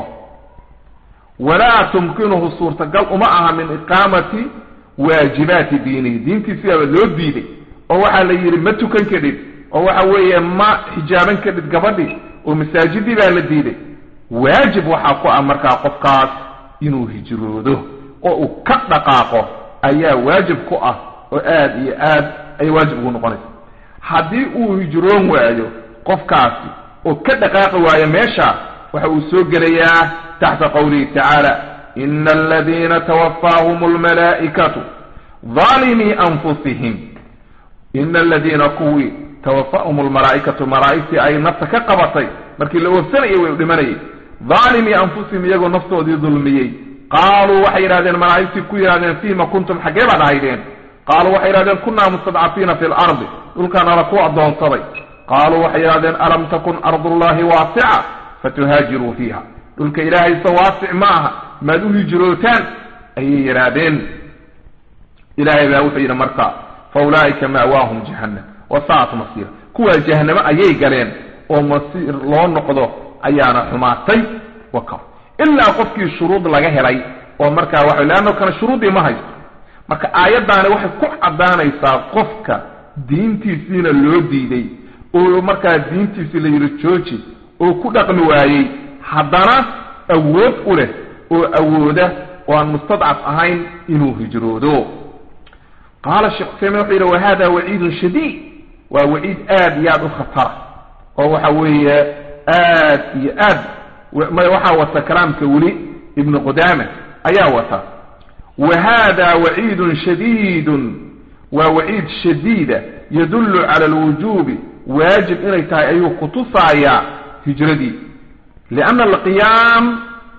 ولا تمكنه صورة قال معها من اقامه واجبات دينه دينتي سي لو ديدي او waxa la yiri ma tukan kadib oo waxa weeye ma xijaaban kadib gabadhi oo masaajidi baa la diiday waajib waxa ku amarka qofkaas inuu hijroodo oo uu ka dhaqaaqo ayaa waajib ku ah oo aad iyo aad ay waajib ugu noqonayso hadii uu hijroon waayo qofkaasi وكدقاق ويا ميشا وحو سوغليا تحت قوله تعالى إن الذين توفاهم الملائكة ظالمي أنفسهم إن الذين قوي توفاهم الملائكة ملائكة أي نفسك قبطي مركي لو سنئي ولمني ظالمي أنفسهم يقول نفسه دي ظلمي قالوا وحيرادين ملائكة كويرادين فيما كنتم حقيبا دايدين قالوا وحيرادين كنا مستضعفين في الأرض قل كان ركوع دون صبي قالوا وحيرادين ألم تكن أرض الله واسعة فتهاجروا فيها قلت إلهي سواسع معها ما دو هجروتان أي يرادين إلهي باوحينا مرقى فأولئك مأواهم جهنم وساعة مصير كوى جهنم أي قالين ومصير لون نقضه أيانا حماتي وكر إلا قفك الشروط لغاه لي ومرقى وحي لأنه كان الشروط ما هي مرقى آيات دانا وحي كل عدانا يسا قفك دينتي سينا اللودي دي oo marka diintiisa la yiri jooji oo ku dhaqmi waayay hadana awood u leh oo awooda oo aan mustadaf ahayn inuu hijroodo qala shaykh sami'u wa hada wa'id shadid wa wa'id aad yaad u khatar oo waxa weeye aad iyo aad ma waxa wata kalaamka wali ibn qudama ayaa wata wa hada wa'id shadid wa wa'id shadida يدل على الوجوب واجب إنه يتاي أيوه قطصايا هجردي لأن القيام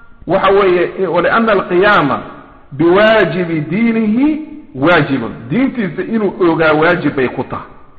ولأن القيام بواجب دينه واجب دينتي إنه أوغا واجب يقطع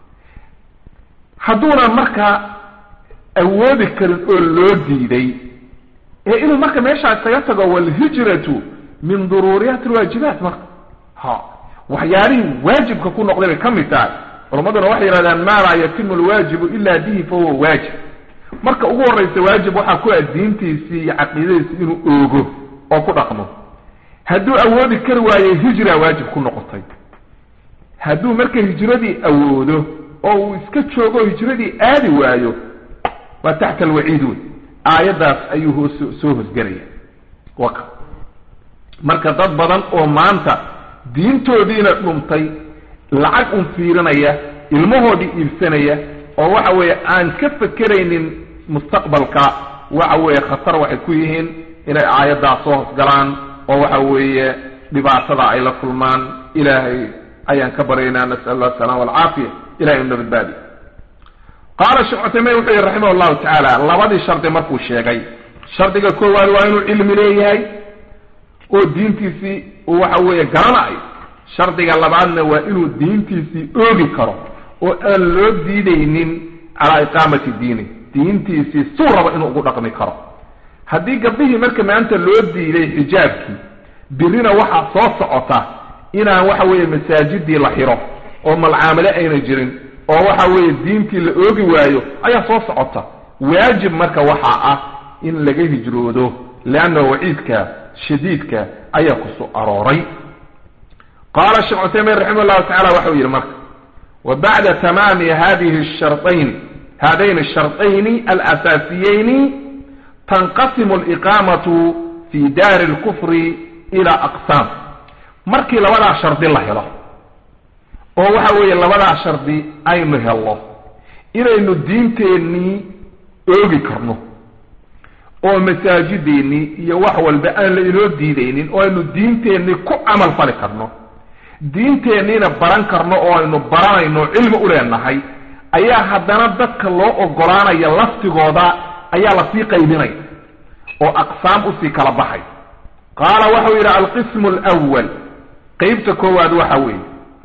حدونا مركا أودك اللودي دي إنه مركا ميشا سيطغى والهجرة من ضروريات الواجبات مركا وحياري واجب ككون نقدر كم يتاي رمضان وحي رادان ما لا يتم الواجب إلا به فهو واجب marka ugu horeysa waajib waxa ku diintiisi aqeedaysi inuu oogo oo ku dhaqmo haduu awoodi kar waaye hijra waajib ku noqotay haduu marka hijradii awoodo oo uu iska joogo hijradii aadi waayo wa tahta alwa'id aayadaas ayuu soo hosgaraya waka marka dad badan oo maanta diintoodiina dhumtay lacag un fiirinaya ilmahoodii iibsanaya oo waxa weeye aan ka fakeraynin mustaqbalka waxa weeye khatar waxay ku yihiin inay aayaddaa soo hosgalaan oo waxa weeye dhibaatada ay la kulmaan ilaahay ayaan ka baryaynaa nas'al allah asalaama walcaafiya ilahay inu nabadbaadi qaala sheekh cuthaymiin wuxuu yihi raximah allahu tacaala labadii shardi markuu sheegay shardiga koowaad waa inuu cilmi leeyahay oo diintiisii uu waxa weeye garanayo shardiga labaadna waa inuu diintiisii oogi karo oo aan loo diidaynin calaa iqaamati diini diintiisii suu raba inuu ugu dhaqmi karo haddii gabdhihii marka maanta loo diiday xijaabkii birina waxaa soo socota inaan waxa weeye masaajidii la xiro oo malcaamale ayna jirin oo waxa weeye diintii la oogi waayo ayaa soo socota waajib marka waxaa ah in laga hijroodo leanna waciidka shadiidka ayaa ku soo arooray qaala sheekh cuthaymiin raximah allahu tacala waxau yidhi marka وبعد تمام هذين الشرطين الأساسيين تنقسم الإقامة في دار الكفر إلى أقسام مركي لولا شرط الله له وحوي لولا شرط أينه الله إلى إنه الدين تاني أوغي كرنه ومساجديني يوحوى البقان لإنه الدينين وإنه الدين تاني كو عمل فالي كرنه diinteenniina baran karno oo aynu baranayno cilmi u leenahay ayaa haddana dadka loo ogolaanaya laftigooda ayaa lasii qaybinaya oo aqsaam usii kala baxay qaala waxau yidhi alqismu alwal qaybta koowaad waxa weeye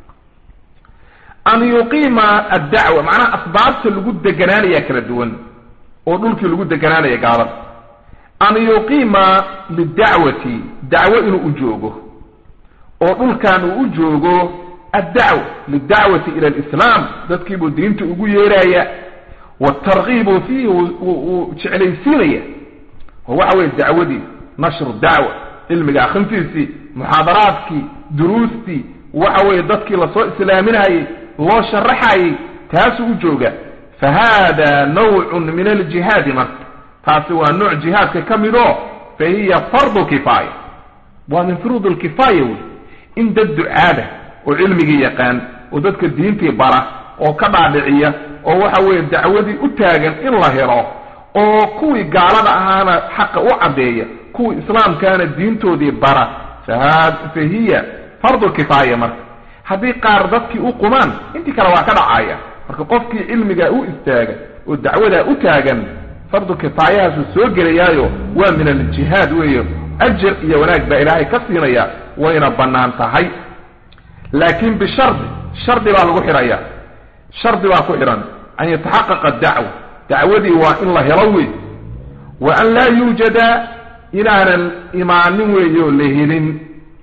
an yuqiima addacwa macnaha asbaabta lagu deganaanaya kala duwan oo dhulkii lagu deganaanaya gaalada an yuqiima lidacwati dacwo inuu u joogo oo dhulkan uu u joogo addacwa lidacwati ila alislaam dadkiibuu diinta ugu yeeraya watargiibu fiihi uu jeclaysiinaya oo waxa weeye dacwadii nashru dacwa cilmiga akhrintiisii muxaadaraadkii duruustii waxa weeye dadkii lasoo islaaminayay loo sharaxayay taasuu u jooga fahada nawcun min aljihaadi marka taasi waa nooc jihaadka ka mid oo fahiya fardu kifaaya waa min furuud alkifaaya wey in dad ducaada oo cilmigii yaqaan oo dadka diintii bara oo ka dhaadhiciya oo waxa weeye dacwadii u taagan in la helo oo kuwii gaalada ahaana xaqa u caddeeya kuwii islaamkaana diintoodii bara fahiya fardu kifaaya marka haddii qaar dadkii u qumaan intii kale waa ka dhacaya marka qofkii cilmigaa u istaaga oo dacwadaa u taagan fardu kifaayahaasuu soo gelayaayo waa min aljihaad weeyo ajar iyo wanaag baa ilaahay ka siinaya wayna bannaan tahay laakiin bishardi shardi baa lagu xidhaya shardi baa ku xidhan an yataxaqaqa dacwa dacwadii waa in la helo wey wa an laa yuujada inaanan imaanin weeyo la helin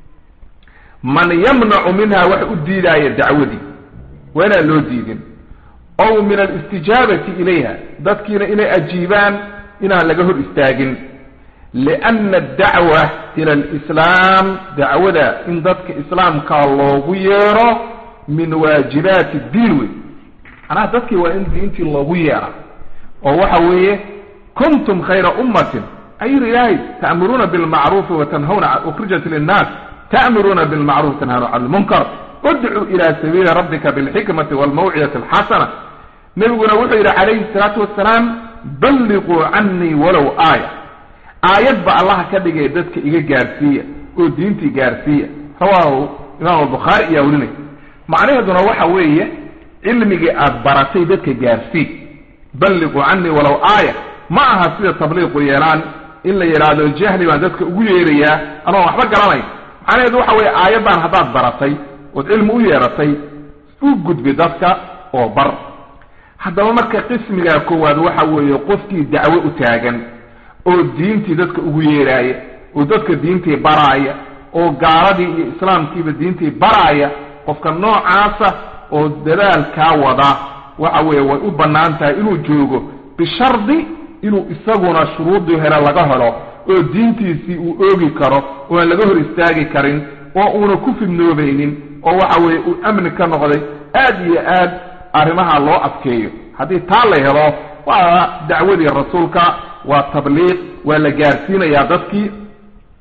man yamnacu minha wax u diidaaya dacwadii waa inaan loo diidin ow min alistijaabati ilayha dadkiina inay ajiibaan inaan laga hor istaagin لأن الدعوة إلى الإسلام دعوة إن ذاتك إسلام كالله يرى من واجبات الدين أنا ذاتك وإن دينتي الله يرى ووحوية كنتم خير أمة أي رأي تأمرون بالمعروف وتنهون عن أخرجت للناس تأمرون بالمعروف وتنهون عن المنكر ادعوا إلى سبيل ربك بالحكمة والموعظة الحسنة نبينا وحي عليه الصلاة والسلام بلغوا عني ولو آية آيات بقى الله كده دادك إيجا جارسية ودينتي جارسية رواه إمام البخاري يقولني معناها دون وحوية علمي أدبرتي دادك جارسية بلغوا عني ولو آية معها سيدة تبليغ ويران إلا يرادوا الجهل ما دادك أقويريا أنا وحبا قراني معناها دون وحوية آيات بقى هداد برتي والعلم ويرتي وقد بدادك وبر حتى ومركا قسمي كواد وحوية قفتي دعوة أتاغن oo diintii dadka ugu yeeraaya oo dadka diintii baraaya oo gaaladii iyo islaamkiiba diintii baraaya qofka noocaasa oo dadaalkaa wada waxa weeye way u bannaan tahay inuu joogo bishardi inuu isaguna shuruudii hore laga helo oo diintiisii uu oogi karo oo aan laga hor istaagi karin oo uuna ku fidnoobaynin oo waxa weeye uu amni ka noqday aad iyo aad arrimaha loo adkeeyo haddii taa la helo waa dacwadii rasuulka waa tabliiq waa la gaarsiinayaa dadkii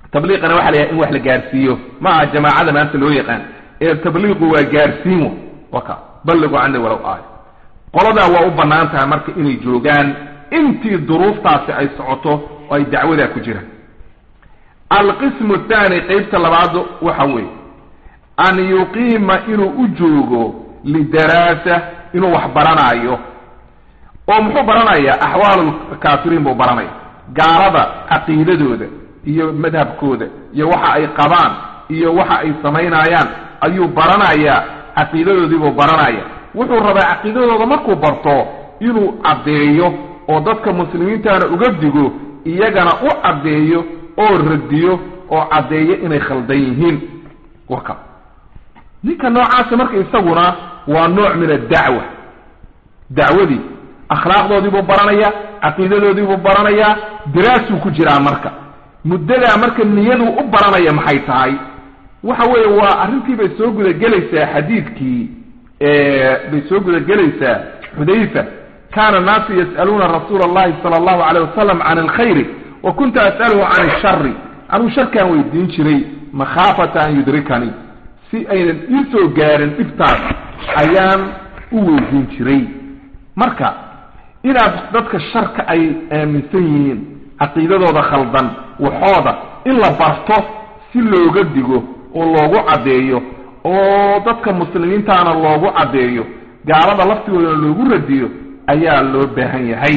tabliiqana waxa la yahay in wax la gaarsiiyo ma jamaacada maanta loo yaqaan ee tabliiqu waa gaarsiimo waka balligu cani walaw aay qolada waa u banaan tahay marka inay joogaan intii duruuftaasi ay socoto oo ay dacwada ku jiraan القسم الثاني قيبت لبعض وحوي أن يقيم إنه أجوغو لدراسة إنه وحبرنا أيوه ومحبرنا أيوه أحوال الكافرين ببرنا قاربة عقيدة دودة إيو مذهب كودة إيو وحا أي قبان إيو وحا أي سمين آيان أيو برنا أيوه عقيدة دودة ببرنا أيوه وحو الربع عقيدة دودة مكو برطو إنه عبديو وددك مسلمين تانا أقدقو إياقنا أعبديو oo radiyo oo cadeeyo inay khaldan yihiin waka ninka noocaas marka isaguna waa nooc min ad-da'wa da'wadi akhlaaqdoodii buu baranaya aqeedadoodii buu baranaya diraasu ku jira marka muddada marka niyadu u baranaya maxay tahay waxa weeye waa arintii bay soo guda galaysaa xadiidkii bay soo guda galaysaa Hudayfa kana naasu yasaluna rasuulallahi sallallahu alayhi wasallam an al-khayr وكنت أسأله عن الشر أنه شر كان ويدين شري مخافة أن يدركني في أين يسو قارن إفتار أيام ويدين شري مركا إذا ضدك الشر كأي من سنين عقيدة ذا خلطا وحوضة إلا برطو سلو يقدقه والله عديه وضدك المسلمين تانا الله عديه قال هذا لفتي والله رديه أيام اللي بهي هي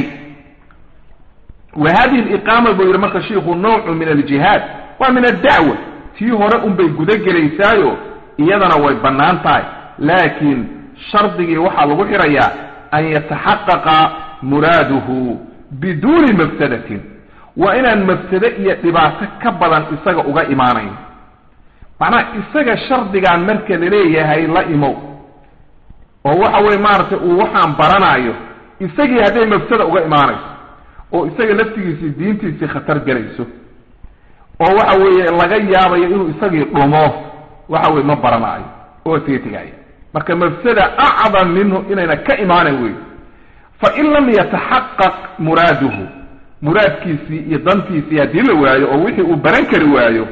وهذه الإقامة بيرمك الشيخ نوع من الجهاد ومن الدعوة فيه هراء بيقودك ليسايو إيادنا ويبنان تاي لكن شرطه وحا الغحرية أن يتحقق مراده بدون مفسدة وإن المفسدة يتبع تكبلا إساق أغا إيمانين معنى إساق شرطه عن مركز ليه هاي لا إيمو ووحا ويمارته ووحا برانايو إساق هذه مفسدة أغا إيمانين oo isaga laftigiisa diintiisa khatar galayso oo waxa weeye laga yaabayo inuu isaga dhumo waxa weeye ma baranaayo oo tiitigay marka mafsada a'zam minhu inayna ka iimaanay weey fa in lam yatahaqqaq muraduhu muradkiisi iyo dantiisi hadii la waayo oo wixii uu baran kari waayo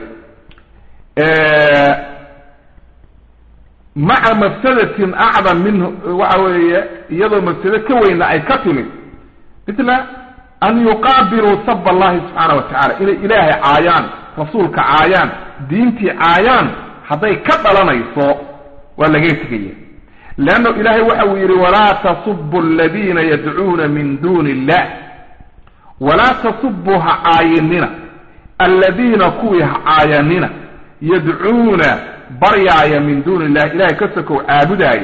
ma'a mafsadatin a'zam minhu waxa weeye iyadoo mafsada ka weyn ay ka timid midla أن يقابلوا صب الله سبحانه وتعالى إلى إله عايان رسولك عايان دينتي عايان حتى يكبلنا يصوء ولا جيتكيه لأنه إلهي وحوير ولا تصبوا الذين يدعون من دون الله ولا تصبوها عايننا الذين كويها عايننا يدعون بريايا من دون الله إلهي كسكوا عابدايا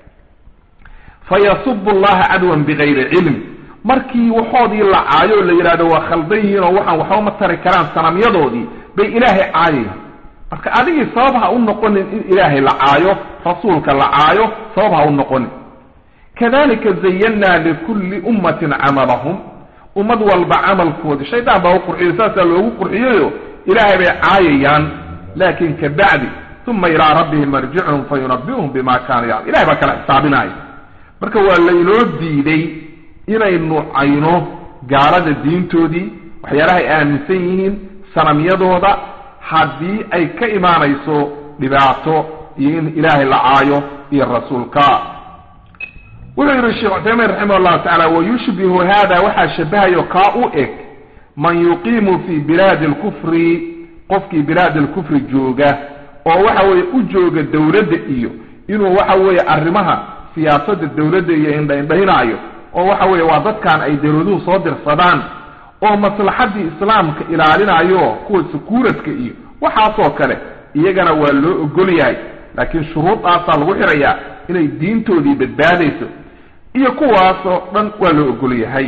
فيصب الله عدوا بغير علم markii waxoodii la caayo la yiraahdo waa khaldayn oo waxa ma tari karaan sanamyadoodii bay ilaahay caayay marka adigi sababha u noqon in ilaahay la caayo rasuulka la caayo sababha u noqon kadalika zayyana li kulli ummatin amalahum ummad walba amalkoodi shaytaan baa qurxiyo saasa loogu qurxiyo ilaahay bay caayayaan laakin ka bacdi thumma ila rabbihim marji'uhum fayunabbi'uhum bima kaanu ya'malun ilaahay baa kala xisaabinay marka waa la inoo diiday inaynu ayno gaalada diintoodii waxyaalaha ay aaminsan yihiin sanamyadooda haddii ay ka imaanayso dhibaato iyo in ilaahay la caayo iyo rasuulka wuxuu yidhi sheekh Uthaymeen raximahullah ta'ala wayushbihu hada waxa shabahayo ka u eg man yuqimu fi bilad al-kufri qofkii bilad al-kufri jooga oo waxa weeye u jooga dawladda iyo inuu waxa weeye arrimaha siyaasadda dawladda iyo indhaynaayo oo waxa weeye waa dadkan ay dawladuhu soo dirsadaan oo maslaxadii islaamka ilaalinayo kuwa sekuuradka iyo waxa soo kale iyagana waa loo ogol yahay laakiin shuruudaas lagu xirayaa inay diintoodii badbaadayso iyo kuwaas oo dhan waa loo ogol yahay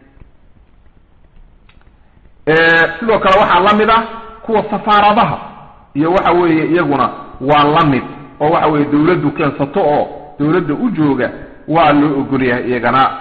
sidoo kale waxa la mid ah kuwa safaaradaha iyo waxa weeye iyaguna waa la mid oo waxa weeye dawladdu keensato oo dawladda u jooga waa loo ogol yahay iyagana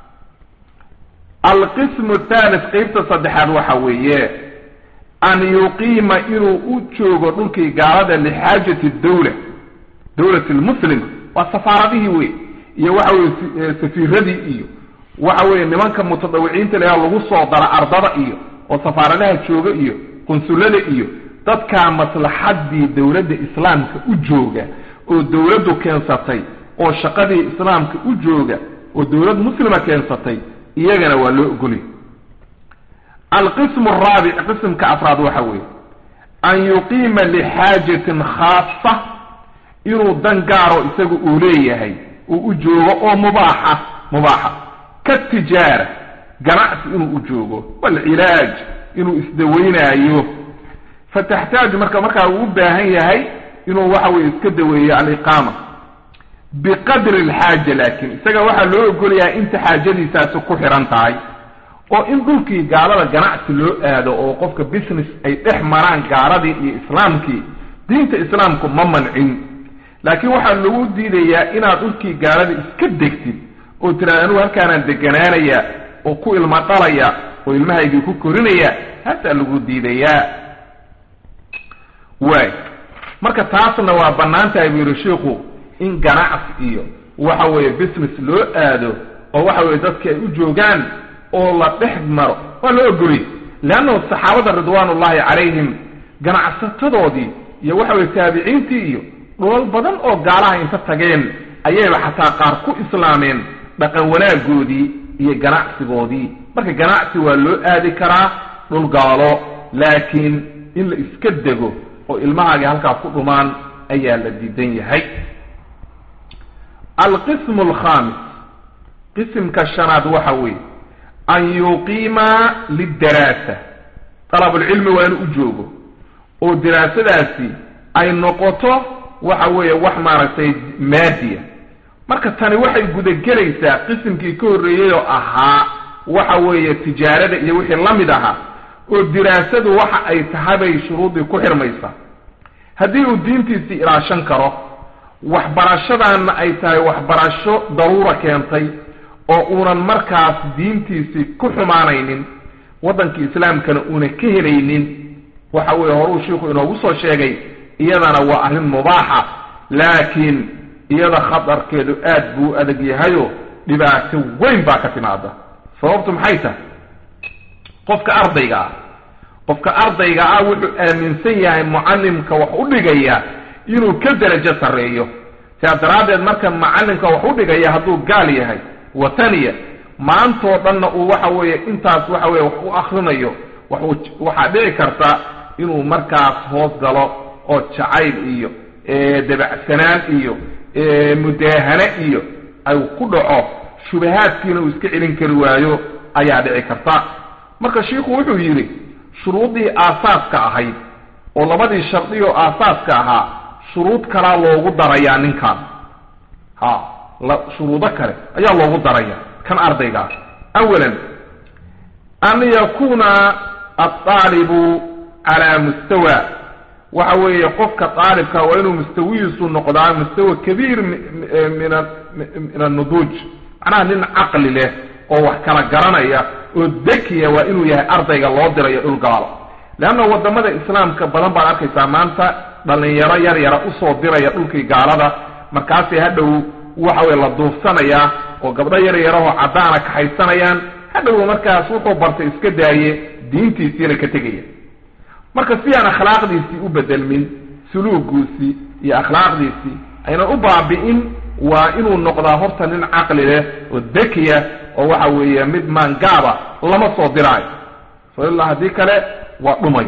القسم الثالث قيبت صدحات وحوية أن يقيم إنه أجوغ دولكي قاردا لحاجة الدولة دولة المسلم والسفارة وي يوحوي سفير ردي إيو وحوي نمانك متضوعين تلها لغصة ودر أرضا إيو والسفارة لها تشوغ إيو قنسولة إيو dadka maslaxadii dawladda islaamka u jooga oo dawladdu keensatay oo shaqadii islaamka u jooga oo dawlad muslima keensatay iyagana waa loo ogolay القسم الرابع قسم كأفراد وحوي أن يقيم لحاجة خاصة إنه دنقارو إساقو أوليه وأجوغو أو مباحة كالتجارة قرأت إنه أجوغو والعلاج إنه إسدوينا أيوه فتحتاج مركا وباهي إنه وحوي إسكدوي على الإقامة بقدر الحاجة لكن إساقو وحا لو يقول يا إنت حاجة دي ساسكو حرانتاي oo in dhulkii gaalada ganacsi loo aado oo qofka business ay dhex maraan gaaladii iyo islaamkii diinta islaamku ma mancin laakiin waxaa lagu diidayaa inaad dhulkii gaalada iska degtid oo tiraahdo halkaanaan deganaanaya oo ku ilma dhalaya oo ilmahaygii ku korinaya hasa lagu diidayaa way marka taasna waa banaantahay buu sheekhu in ganacsi iyo waxa weeye business loo aado oo waxa weeye dadka ay u joogaan oo la dhexmaro waa loo ogolay laana saxaabada ridwaanullaahi calayhim ganacsatadoodii iyo waxa way taabiciintii iyo dhul badan oo gaalaha inta tageen ayayba xataa qaar ku islaameen dhaqan wanaagoodii iyo ganacsigoodii marka ganacsi waa loo aadi karaa dhul gaalo laakiin in la iska dego oo ilmahaaga halkaas ku dhumaan ayaa la diidan yahay القسم الخامس قسم كالشناد وحوي أن يقيم للدراسة طلب العلم وأن أجوبه والدراسة داسي أي نقطة وحوية وحمارة مادية marka tani waxay guda galaysaa qismkii ka horeeyay ahaa waxa weeye tijaarada iyo wixii la mid aha oo diraasadu waxa ay tahay shuruudi ku xirmaysa hadii uu diintiisa ilaashan karo waxbarashadan ay tahay waxbarasho daruura keentay oo uunan markaas diintiisa ku xumaanaynin wadanka islaamkana una ka helaynin waxa weeye horu sheekhu inoo soo sheegay iyadana waa arrin mubaaxa laakiin iyada khatarkeedu aad buu adag yahayo dhibaato weyn baa ka timaada sababtu maxay tahay qofka ardayga wuxuu aaminsan yahay muallimka wax u dhigaya inuu ka darajo sareeyo taadaradeed marka muallimka wax u dhigaya haduu gaal yahay wataniya maanto dhanna uu waxa weeye intaas waxa weeye wax u akhrinayo waxa dhici karta inuu markaas hoos galo oo jacayl iyo dabacsanaan iyo mudahana iyo ay ku dhaco shubahaadkiina uu iska celin kari waayo ayaa dhici karta marka sheekhu wuxuu yiri shuruudii aasaaska ahayd oo labadii shardi oo aasaaska ahaa shuruud kala loogu darayaa ninkan la shuruudo kale ayaa loogu darayaa kan ardayga awalan an yakuna at-talibu ala mustawa وحوي قفك طالب كوينه مستويس النقدان مستوى كبير من النضوج أنا لن عقل له أو كلا جرانيا والذكية وإنه يه أرضي الله دري يقول قال لأنه وضم هذا الإسلام كبلان بعرف سامانتا بل يرى أصول دري يقول كي قال هذا مكاسي هذا وحوي الضوف سنة وقبل يرى عدانا كحيسانيا هذا هو مركز وطو برت إسكداية دينتي سيرة كتجية marka si aan akhlaaqdiisi u bedelmin suluugiisi iyo akhlaaqdiisi ayna u baabi'in waa inuu noqdaa horta nin aqli leh oo dakiya oo waxa weeye mid maangaaba lama soo diray sallallahu hadii kale waa dhumay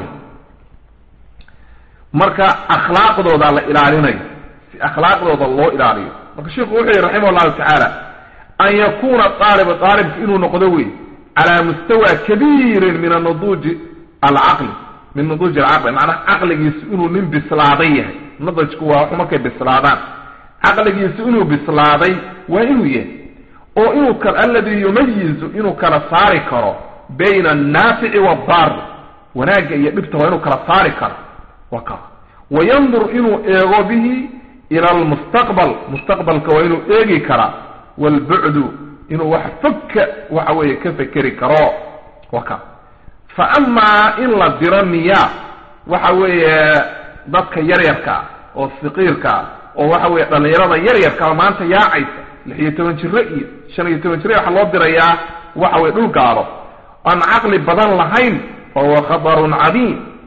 marka akhlaaqdooda la ilaalinayo si akhlaaqdooda loo ilaaliyo marka sheekhu wuxuu rahimahu ta'ala an yakuna talib inuu noqdo weey ala mustawa kabiir min an-nuduj al-aqli من نضوج العقل معناه عقل يسئنه من بسلاضيه نضج كوا حمك بسلاضان عقل يسئنه بسلاضي وإنه أو إنه الذي يميز إنه كالصاري كرو بين النافع والضار وناجع يبته إنه كالصاري كرو وكا وينظر إنه إيغو به إلى المستقبل مستقبل كوينه إيغي كرا والبعد إنه وحفك وحوي كفكري كرو وكا فأما إن لا درنيا وحوي ضدك يريرك أو الثقيرك أو وحوي دليرada يريرك maanta yaacaysa 16 jir iyo 15 jir waxa loo diraya waxa way dhul gaalo aan aqli badan lahayn oo khatarun adim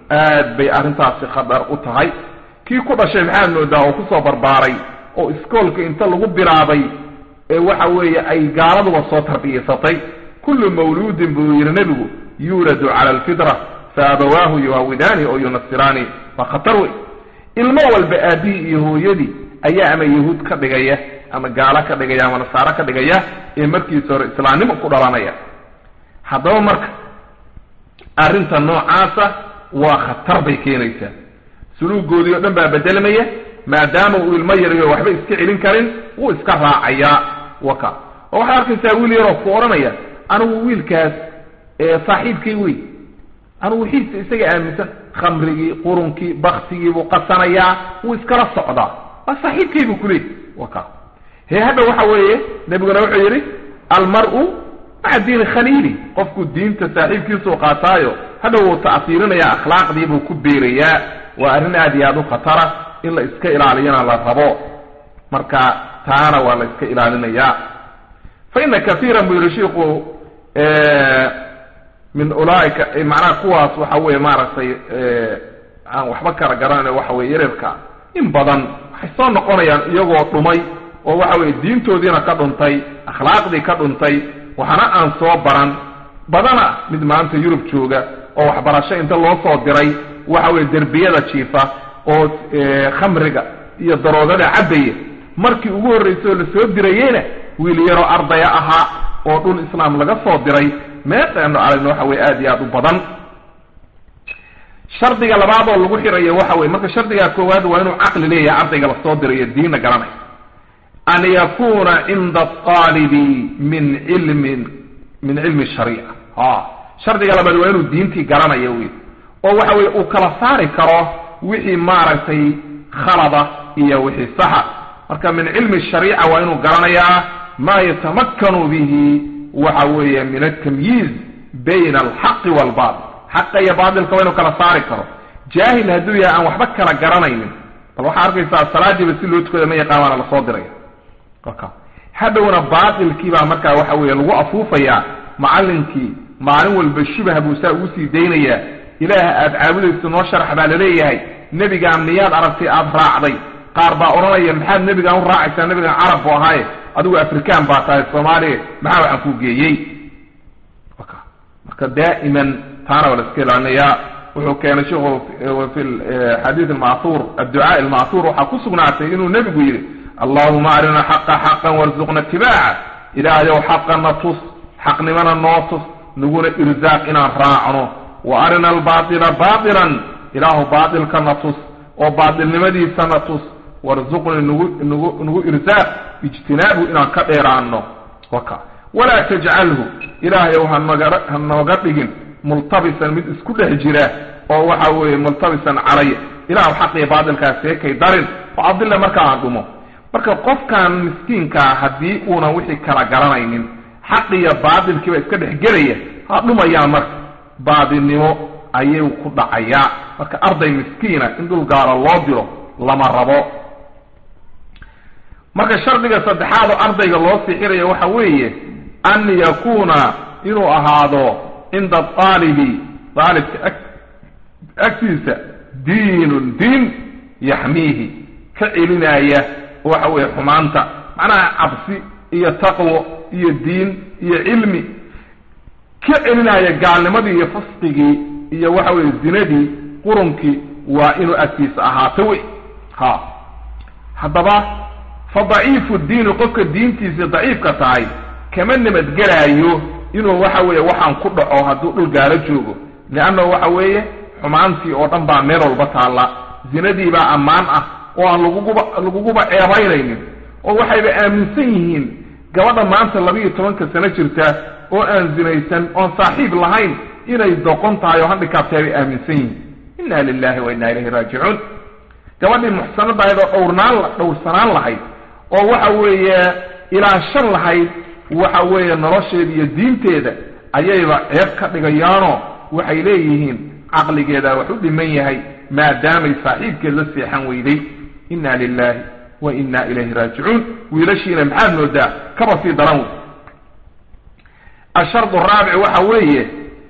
aad bay arrintaasi khatar u tahay kii ku dhashay maxaad moodaa oo kusoo barbaaray oo iskoolka inta lagu bilaabay ee waxa weeye ay gaaladuba soo tarbiyaysatay kullu mawluudin buu yidhi nebigu yuuladu cala alfitra faabawaahu yuhawidani oo yunasiraani waa khatar wey ilmo walba aabihii iyo hooyadii ayaa ama yahuud ka dhigaya ama gaalo ka dhigaya ama nasaaro ka dhigaya ee markiisa hore islaamnimo ku dhalanaya haddaba marka arrinta noocaasa waa khatar bay keenaysaa suluugoodii oo dhan baa bedelmaya maadaama uu ilmo yariyo waxba iska celin karin wuu iska raacayaa waka oo waxaad arkaysaa wiil yaroo ku odhanaya anigu wiilkaas saaxiibkay wey anigu wixiisa isaga aaminsan khamrigii qurunkii baktigii buu qasanayaa wuu iskala socdaa waa saaxiibkay buu kuleey waka hee hadda waxa weeye nebiguna wuxuu yidhi almar-u maca diini khaliili qofku diinta saaxiibkiisuu qaataayo hadda wuu ta'siirinayaa akhlaaqdii buu ku beerayaa waa arrin aad iyo aad u khatara in la iska ilaaliyana la rabo marka taana waa la iska ilaalinayaa fa ina kaiiran buu yidhi shiiku min ulaaika macnaha kuwaas waxa weeye maaragtay aan waxba kala garanayno waxa weye yareerka in badan waxay soo noqonayaan iyagoo dhumay oo waxa weye diintoodiina ka dhuntay akhlaaqdii ka dhuntay waxana aan soo baran badana mid maanta yurub jooga oo waxbarasho inta loo soo diray waxa weye derbiyada jiifa oo khamriga iyo daroogada cabaya markii ugu horreysay oo la soo dirayeyna wiil yaroo ardaya ahaa oo dhul islaam laga soo diray meeqaanu aragno waxa weye aad iyo aad u badan shardiga labaad oo lagu xirayo waxa weye marka shardiga koowaad waa inuu caqli leeyahay ardayga la soo dirayo diinna garanay an yakuna cinda aalibi min cilmi shariica shardiga labaad waa inuu diintii garanayo wy oo waxa weye uu kala saari karo wixii maaragtay khalada iyo wixii saxa marka min cilmi shariica waa inuu garanayaa maa yatamakkanu bihi waxa weeye min altamyiiz bayna alxaqi waalbaatil xaqa iyo baatilka waa inuu kala saari karo jaahil hadduu yahay aan waxba kala garanaynin bal waxaa arkaysaa salaadiiba si loo tukada ma yaqaan waana lasoo diraya hadhowna baatilkii baa markaa waxa weeye lagu afuufayaa macallinkii maalin walba shubha buu saa ugu sii daynayaa ilaaha aad caabudayso noo sharax baa laleeyahay nebigaan miyaad aragtay aada raacday qaar baa odhanaya maxaad nebigaan u raacaysaa nebigaan carab buu ahaaye adigu afrikaan baa tahay soomaaliya maxaa waxaan ku geeyey marka daa'iman taana waa la iska ilaalinayaa wuxuu keenay sheikhu fi xadiid alma'huur adducaa alma'huur waxaa ku sugnaatay inuu nebigu yidhi allahuma arina xaqa xaqan warzuqna itibaaca ilaahayow xaqana tus xaqnimana noo tus naguna irzaaq inaan raacno wa arina albaatila baatilan ilaahu baatilkana tus oo baatilnimadiisana tus warzuqni nagu irzaaq ijtinaabu inaan ka dheeraano waka walaa tajcalhu ilaahayow ha nooga dhigin multabisan mid isku dhex jira oo waxa weeye multabisan calaya ilaahu xaqiyo baatilkaas seekay darin oo adilla marka aan dhumo marka qofkan miskiinkaa haddii uunan wixii kala garanaynin xaqiyo baatilkiiba iska dhex gelaya ha dhumayaa marka baadilnimo ayuu ku dhacayaa marka arday miskiina in dhul gaalo loo diro lama rabo marka shardiga saddexaad oo ardayga loo sixirayo waxa weeye an yakuna inuu ahaado cinda aalibi aalibka agtiisa diinun diin yaxmiihi ka celinaya waxa weeye xumaanta macnaha cabsi iyo taqwo iyo diin iyo cilmi ka celinaya gaalnimadii iyo fasqigii iyo waxa weeye zinadii qurunkii waa inuu agtiisa ahaato wey haddaba fa daciifu diini qofka diintiisa daciifka tahay kama nabadgelaayo inuu waxa weeye waxaan ku dhaco hadduu dhul gaalo joogo leanna waxa weeye xumaantii oo dhan baa meel walba taalla zinadii baa ammaan ah oo aan laguguba ceebaynaynin oo waxayba aaminsan yihiin gabadha maanta 12 sano jirta oo aan zinaysan oon saaxiib lahayn inay doqon tahay oo handikaabtay bay aaminsan yihiin inna lillahi wa inna ilayhi raaji'uun gabadhii muxsanada ahayd oo dhowrsanaan lahayd oo waxa weeye ilaa shan lahayd waxa weeye nolosheeda iyo diinteeda ayayba ceeb ka dhigayaanoo waxay leeyihiin caqligeeda wax u dhiman yahay maadaamay saaxiibkeed la seexan weyday inna lillahi wa inna ilayhi raaji'uun wiilashiina maxaad moodaa kaba sii daran wey ashardu raabic waxa weeye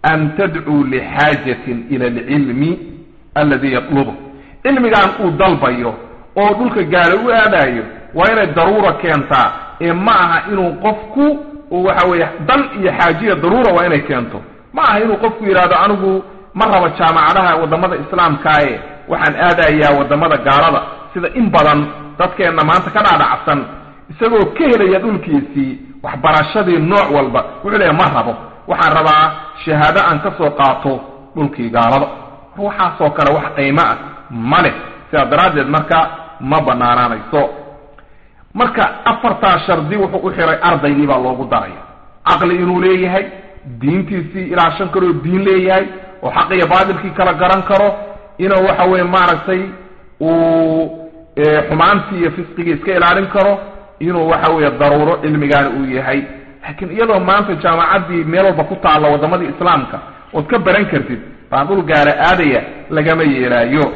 أن تدعو لحاجة إلى العلم الذي يطلبه علمي كان ضلبيه oo dhulka gaalo u aadayo waa inay daruura keentaa ma aha inuu qofku waxa weeye dan iyo xaajiya daruura waa inay keento ma aha inuu qofku yiraahdo anigu ma rabo jaamacadaha wadamada islaamka waxaan aadayaa wadamada gaalada sida in badan dadkeena maanta ka dhaadhacsan isagoo ka helaya dhulkiisii waxbarashadii nooc walba wuxuu leeyahay ma rabo waxaan rabaa shahaado aan ka soo qaato dhulkii gaalada waxa soo kale wax qiimo ah male sida daraadeed marka ma banaanayso marka afarta shardi wuxuu u xiray ardaydii baa loogu daray aqli inuu leeyahay diintiisii ilaa shan karo diin leeyahay oo xaq iyo baadilkii kala garan karo inuu waxa weeye maaragtay uu xumaantii iyo fisqiga iska ilaalin karo inuu waxa weeye daruuro cilmigaan uu yahay laakiin iyadoo maanta jaamacadii meel walba ku taala wadamadii islaamka oo ka baran kartid baa dhul gaala aadaya lagama yeelaayo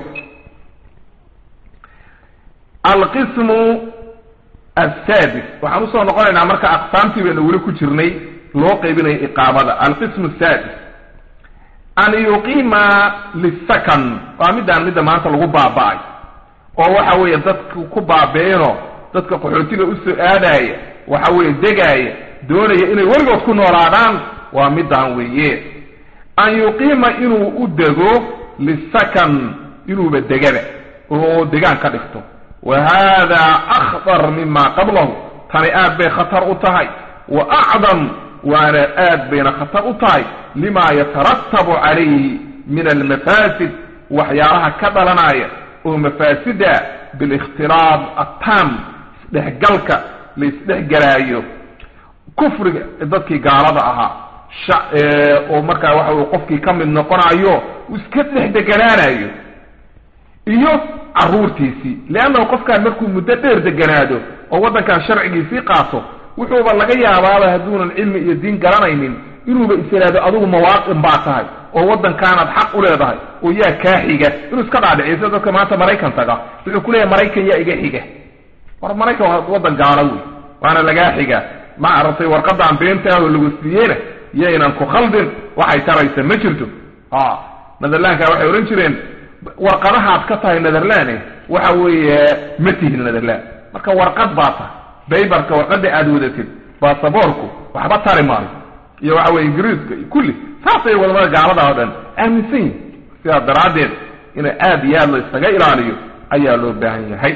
القسم السادس وحنوصل نقولنا مركا أقسامتي بأنه لكو جرني لو قيبنا إقامة القسم السادس أن يقيم للسكن ومدى ما تلغو باباي وحاوي يددك كبا بينه ددك قحوتيك أسو آداي وحاوي دقاي دولي إنه ورغو تكون ورادان ومدى ويه أن يقيم إنه أدقو للسكن إنه بدقاء ودقان كدفتو وهذا أخطر مما قبله طريقات بين خطر أطهي وأعظم وعناءات بين خطر أطهي لما يترتب عليه من المفاسد وحيارها كبلنايا ومفاسد بالاختلاط التام لحقلك لحقلايو كفر ذاتك قارضها ومركا وحاو قفكي كم من نقنايو وسكت لحقلايو iyo aruurtiisi leena qofka markuu muddo dheer deganaado oo wadanka sharcigiisii qaato wuxuu ba laga yaabaa haduun cilmi iyo diin garanaynin inuu ba isiraado adigu mawaaqin baa tahay oo wadankaanad xaq u leedahay oo yaa ka xiga inuu iska dhaadhiciso dadka maanta Mareykan taga wuxuu ku leeyahay Mareykan yaa iga xiga war Mareykan wadan gaalo waana laga xiga ma aragtay warqadan beenta oo lagu siiyay yeeynaan ku khaldin waxay taraysa ma jirto Nederlandka waxay oran jireen warqadaha aad ka tahay Nederland waxa weeye matihin Nederland marka warqad baata baybarka warqada aad wadatid baasaboorku waxba tari maayo iyo waxa weeye Ingiriiska kulli saasay wadamada gaalada oo dhan aaminsan sida daraadeed in aad iyo aad la isaga ilaaliyo ayaa loo baahan yahay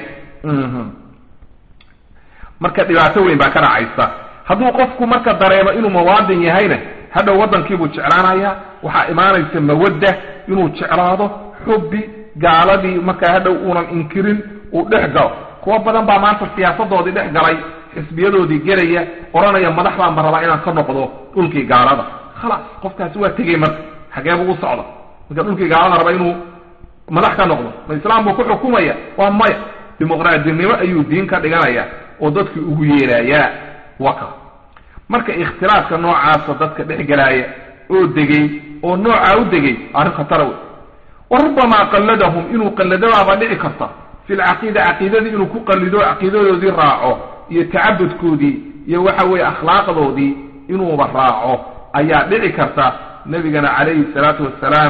marka dhibaato weyn baa ka dhacaysa hadduu qofku marka dareemo inuu muwaadin yahayna hada wadankiibu jeclaanaya waxa imaanaysa mawadda inuu jeclaado xubbi gaaladii marka hada uunan inkirin uu dhexgalo kuwa badan baa maanta siyaasadoodii dhexgalay xisbiyadoodii galaya oranaya madaxdan baraba inaan ka noqdo dhulkii gaalada خلاص qofkaas waa tagay marka xagee buu socdo marka dhulkii gaalada raba inuu madax ka noqdo islaamku ku xukumaya waa maya dimuqraadinimo ayuu diin ka dhiganaya oo dadku ugu yeeraya waka marka ikhtilaafka noocaas dadka dhexgalaya oo degay oo nooca u degay arrin khatar ah وربما قلدهم إنه قلدوا أبدع كرتا في العقيدة عقيدة إنه كقلدوا عقيدة ذي راعوا يتعبد كودي يوحوي أخلاق ذودي إنه براعوا أي أبدع كرتا نبينا عليه الصلاة والسلام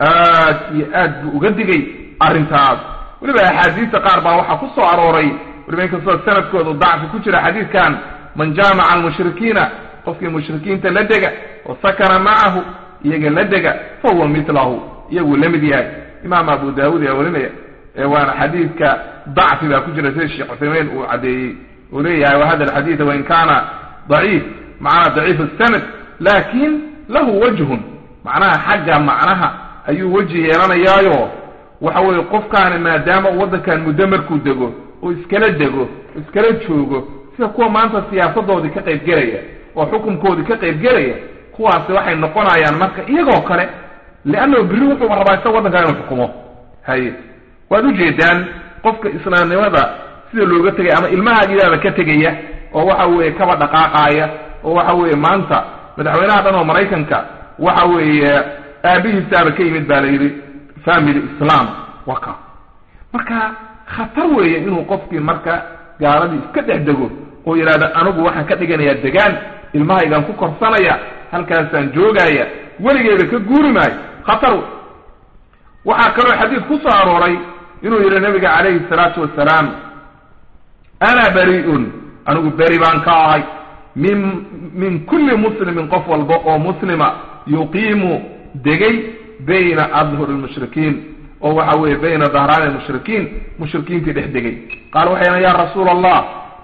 آد وقدقي أرنتاز ولبا حديث قاربا وحفصوا عروري ولبا يكسوا السنة كود الضعف كتير حديث كان من جامع المشركين قفك المشركين تلدق وسكن معه يجي لدق فهو مثله يقول لم يدي إمام أبو داود يقولنا وانا حديث كضعف لا كجرة الشيخ عثمان وعدي وليه وهذا الحديث وإن كان ضعيف معناه ضعيف السند لكن له وجه معناها حاجة معناها أي وجه يرانا يايو وحاول يقف كان ما دام وضع كان مدمر كودغو وإسكالات دغو إسكالات شوغو سيكون ما أنت السياسة دودي كقيب جرية وحكم كودي كقيب جرية كوا سواحي النقونا يعني مركا إيغو كالي لأنه بروح وربايته وضع كان الحكومة هاي وادو جيدان قفك إسلام نوادا سيدو لوغة تغي أما إلماها جيدا بكتغية ووحاوي كبا دقاقايا ووحاوي مانتا مدحوينها دانو مريكنكا وحاوي آبيه السابق كيمت باليري فامي الإسلام وكا مركا خطروي إنه قفك مركا قاردي كده دقو وإرادا أنوغو وحا كتغيني الدقان إلماها إذا كوكر صنايا هل كان سنجوغايا weligeeda ka guuri maayo khatar waxaa kaloo xadiis ku soo arooray inuu yidhi nabiga calayhi salaatu wasalaam ana bari'un anigu beri baan ka ahay min kulli muslimin qof walba oo muslima yuqiimu degay bayna adhur almushrikiin oo waxa weeye bayna dahraani almushrikiin mushrikiintii dhex degay qaal waxayna yaa rasuul allah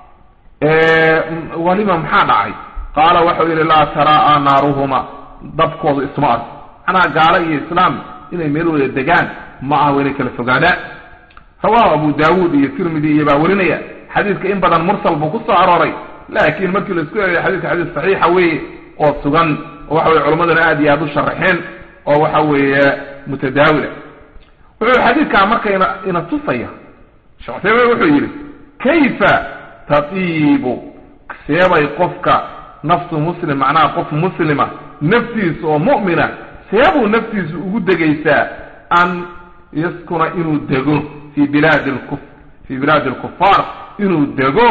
walima maxaa dhacay qaala waxau yidhi laa taraa naaruhuma dabkoodu isma ark anaa gaalo iyo islaam inay meel wada degaan ma aha inay kala fogaadaan rawaahu abu daawuud iyo tirmidi iyo baa warinaya xadiidka in badan mursal buu ku soo arooray laakiin markii la isku eegayo xadiidka xadiis saxiixa weeye oo sugan oo waxa weye culammadana aad iyo aad u sharaxeen oo waxa weeye mutadaawila wuxuu xadiidkaa marka ina tusaya sheekh Uthaymeen wuxuu yidhi kayfa tatiibu seebay qofka nafsu muslim macnaha qof muslima naftiisa oo mu'mina seebuu naftiisu ugu degaysaa an yaskuna inuu dego fi bilaadi alkufaar inuu dego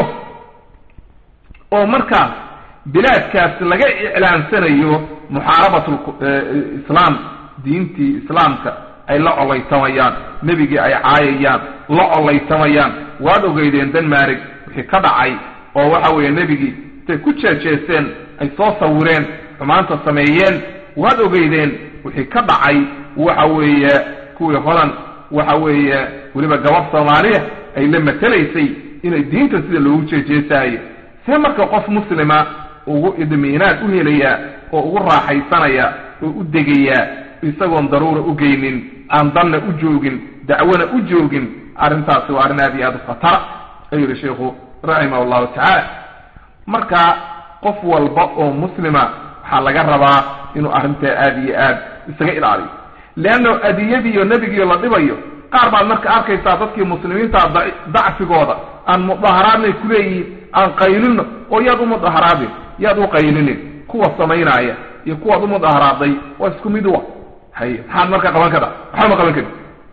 oo markaas bilaadkaas laga iclaansanayo muxaarabatu islaam diintii islaamka ay la colaytamayaan nebigii ay caayayaan la colaytamayaan waad ogeydeen denmark wixii ka dhacay oo waxa weeye nebigii intay ku jeejeeseen ay soo sawireen xumaanta sameeyeen waad ogeydeen wixii ka dhacay waxa weeye kuwii holan waxa weeye weliba gabadh soomaaliya ay la matelaysay inay diinta sida loogu jeejeesaayo see marka qof muslima ugu idmiinaad u helaya oo ugu raaxaysanaya oo u degaya isagoon daruura u geynin aan danna u joogin dacwana u joogin arrintaasi waa arrin aad iyo aad u khatara ayuu yihi sheikhu raximah allahu tacaala marka qof walba oo muslima waxaa laga rabaa inuu arrintaa aad iyo aad isaga ilaaliyo leanno adiyadiiyo nebigiiyo la dhibayo qaar baad marka arkaysaa dadkii muslimiinta dacfigooda aan mudaharaadnay ku leeyihiin aan qaylino oo yaad u mudaharaadin yaad u qaylinin kuwa samaynaya iyo kuwaad u mudaharaaday waa isku mid wa hay maxaad marka qaban kada waxba ma qaban kari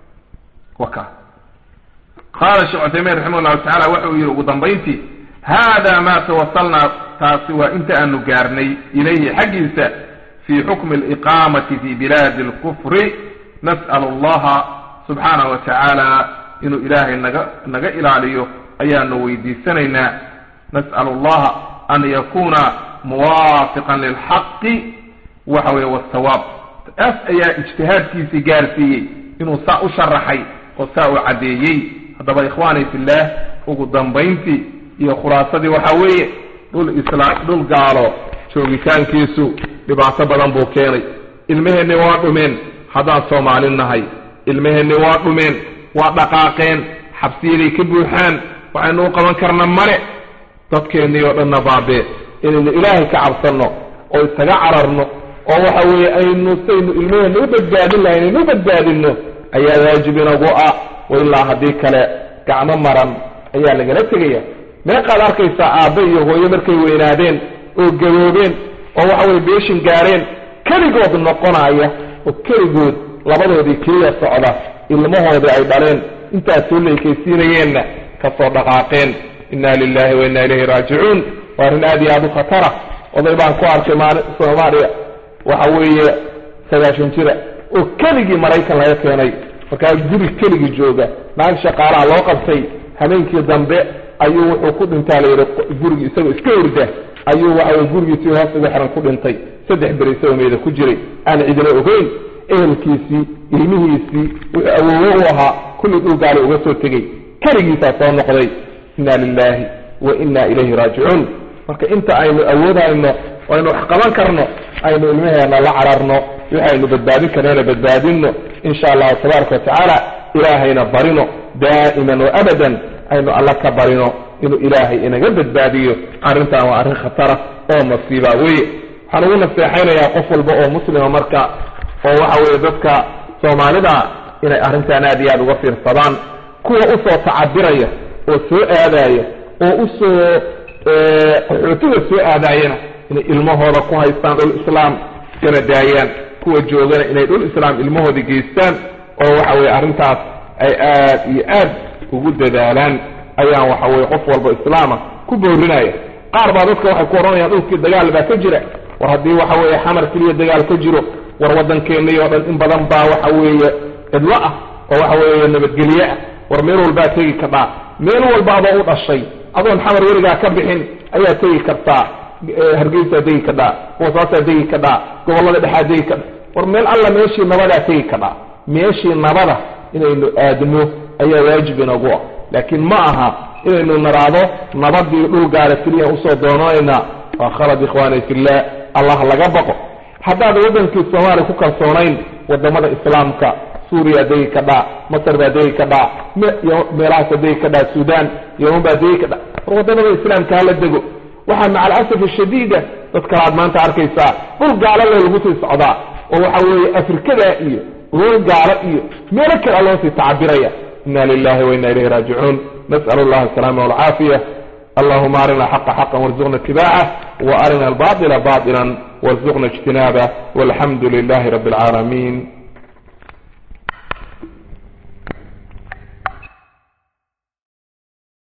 waka qaala sheekh Uthaymeen raximahullahu tacaala wuxuu yidhi ugu dambayntii hada ma tawasalnaa taasi waa inta aanu gaarnay ilayhi xaggiisa fi xukmi aliqaamati fi bilaadi alkufri nas'alu allaha subxaanahu wa tacaala inuu ilaahay naga ilaaliyo ayaanu weydiisanaynaa nas'alu allaha an yakuna muwaafiqan lilxaqi waxa weeye wasawaab taas ayaa ijtihaadkiisii gaarsiiyey inuu saa u sharaxay oo saa u caddeeyey haddaba ikhwaani fillaah ugu dambayntii iyo khulaasadii waxa weeye dhul gaalo joogitaankiisu dhibaato badan buu keenay ilmaheenni waa dhumeen haddaan Soomaali nahay ilmaheenni waa dhumeen waa dhaqaaqeen xabsiyaday ka buuxaan waxaynu u qaban karna male dadkeennii oo dhanna baabee inaynu ilaahay ka cabsanno oo isaga cararno oo waxa weeye aynu saynu ilmaheenna u badbaadin lahayn inuu badbaadinno ayaa waajib inagu ah ilaa haddii kale gacmo maran ayaa lagala tegaya meeqaad arkaysaa aabbe iyo hooyo markay weynaadeen oo gaboobeen oo waxa weye beeshin gaareen keligood noqonaya oo keligood labadoodii keliya socda ilmahoodii ay dhaleen intaas soo leekaysiinayeenna ka soo dhaqaaqeen inna lillahi wa inna ilayhi raajicuun waa arrin aad iyo aad u khatara oday baan ku arkay Soomaaliya waxa weeye 90 jira oo keligii Maraykan laga keenay markaa guri keligii jooga naag shaqaalaha loo qabtay habeenkii dambe ayuu wuxuu ku dhintay gurigi isagoo iska hurda ayuu waxa gurigiisii hoos uga xiran ku dhintay 3 beri isagoo meeda ku jiray aan cidina ogeyn ehelkiisii ilmihiisii wuxuu awoowo u ahaa kulli dhul gaali uga soo tegey keligiisaa soo noqday inna lillahi wa inna ilayhi raajicuun marka inta aynu awoodayno aynu wax qaban karno aynu ilmaheena la cararno waxaynu badbaadin karnayna badbaadinno insha Allah tabaaraka wa tacaala ilaahayna barino daa'iman wa abadan aynu alla ka barino inuu ilaahay inaga badbaadiyo arrintan waa arrin khatara oo masiiba weeye waxaan ugu naseexaynayaa qof walba oo muslima marka oo waxa weeye dadka Soomaalida inay arrintan aad iyo aad uga fiirsadaan kuwa u soo tacabiraya oo soo aadaya oo u soo qaxootiga soo aadayana inay ilmahooda ku haystaan dhul islaam kana daayaan kuwa joogana inay dhul islaam ilmahooda geystaan oo waxa weeye arrintaas ay aad iyo aad ugu dadaalaan ayaan waxa weeye qof walba islaama ku boorinaya qaar baa dadka waxay ku oranayaan dhulkii dagaal baa ka jira war haddii waxa weeye xamar kaliya dagaal ka jiro ورودن كيني ودن إن بدن با وحوية إدلاء وحوية نبتقلية ورميرو الباتي كبا ميرو البابا أوضى الشيء أظن حمر ورقا كبحين أي تي كبتا هرقيسة دي كدا وصاصة دي كدا قول الله دي كدا ورميل الله ماشي نبدا تي كدا ماشي نبدا إنه آدمو أي واجب نقوى لكن معها إنه نرادو نبدي يقول قالت لي أصو دونوينا وخلد إخواني في الله لقبقه حتى هذا ودن في الصومال كوكا صونين ودمد إسلامك سوريا دي كدا مصر دي كدا ميراث دي كدا السودان يوم دي كدا ودمد الإسلام كهلا دقو وحن مع الأسف الشديدة تذكر ما أنت عاركيسا قل قال الله الغوث الصعداء وحوي أفريقيا إيه قل قال إيه ملك الله في تعبيرية إنا لله وإنا إليه راجعون نسأل الله السلامة والعافية اللهم أرنا الحق حقا وارزقنا اتباعه وأرنا الباطل باطلا وارزقنا اجتنابه والحمد لله رب العالمين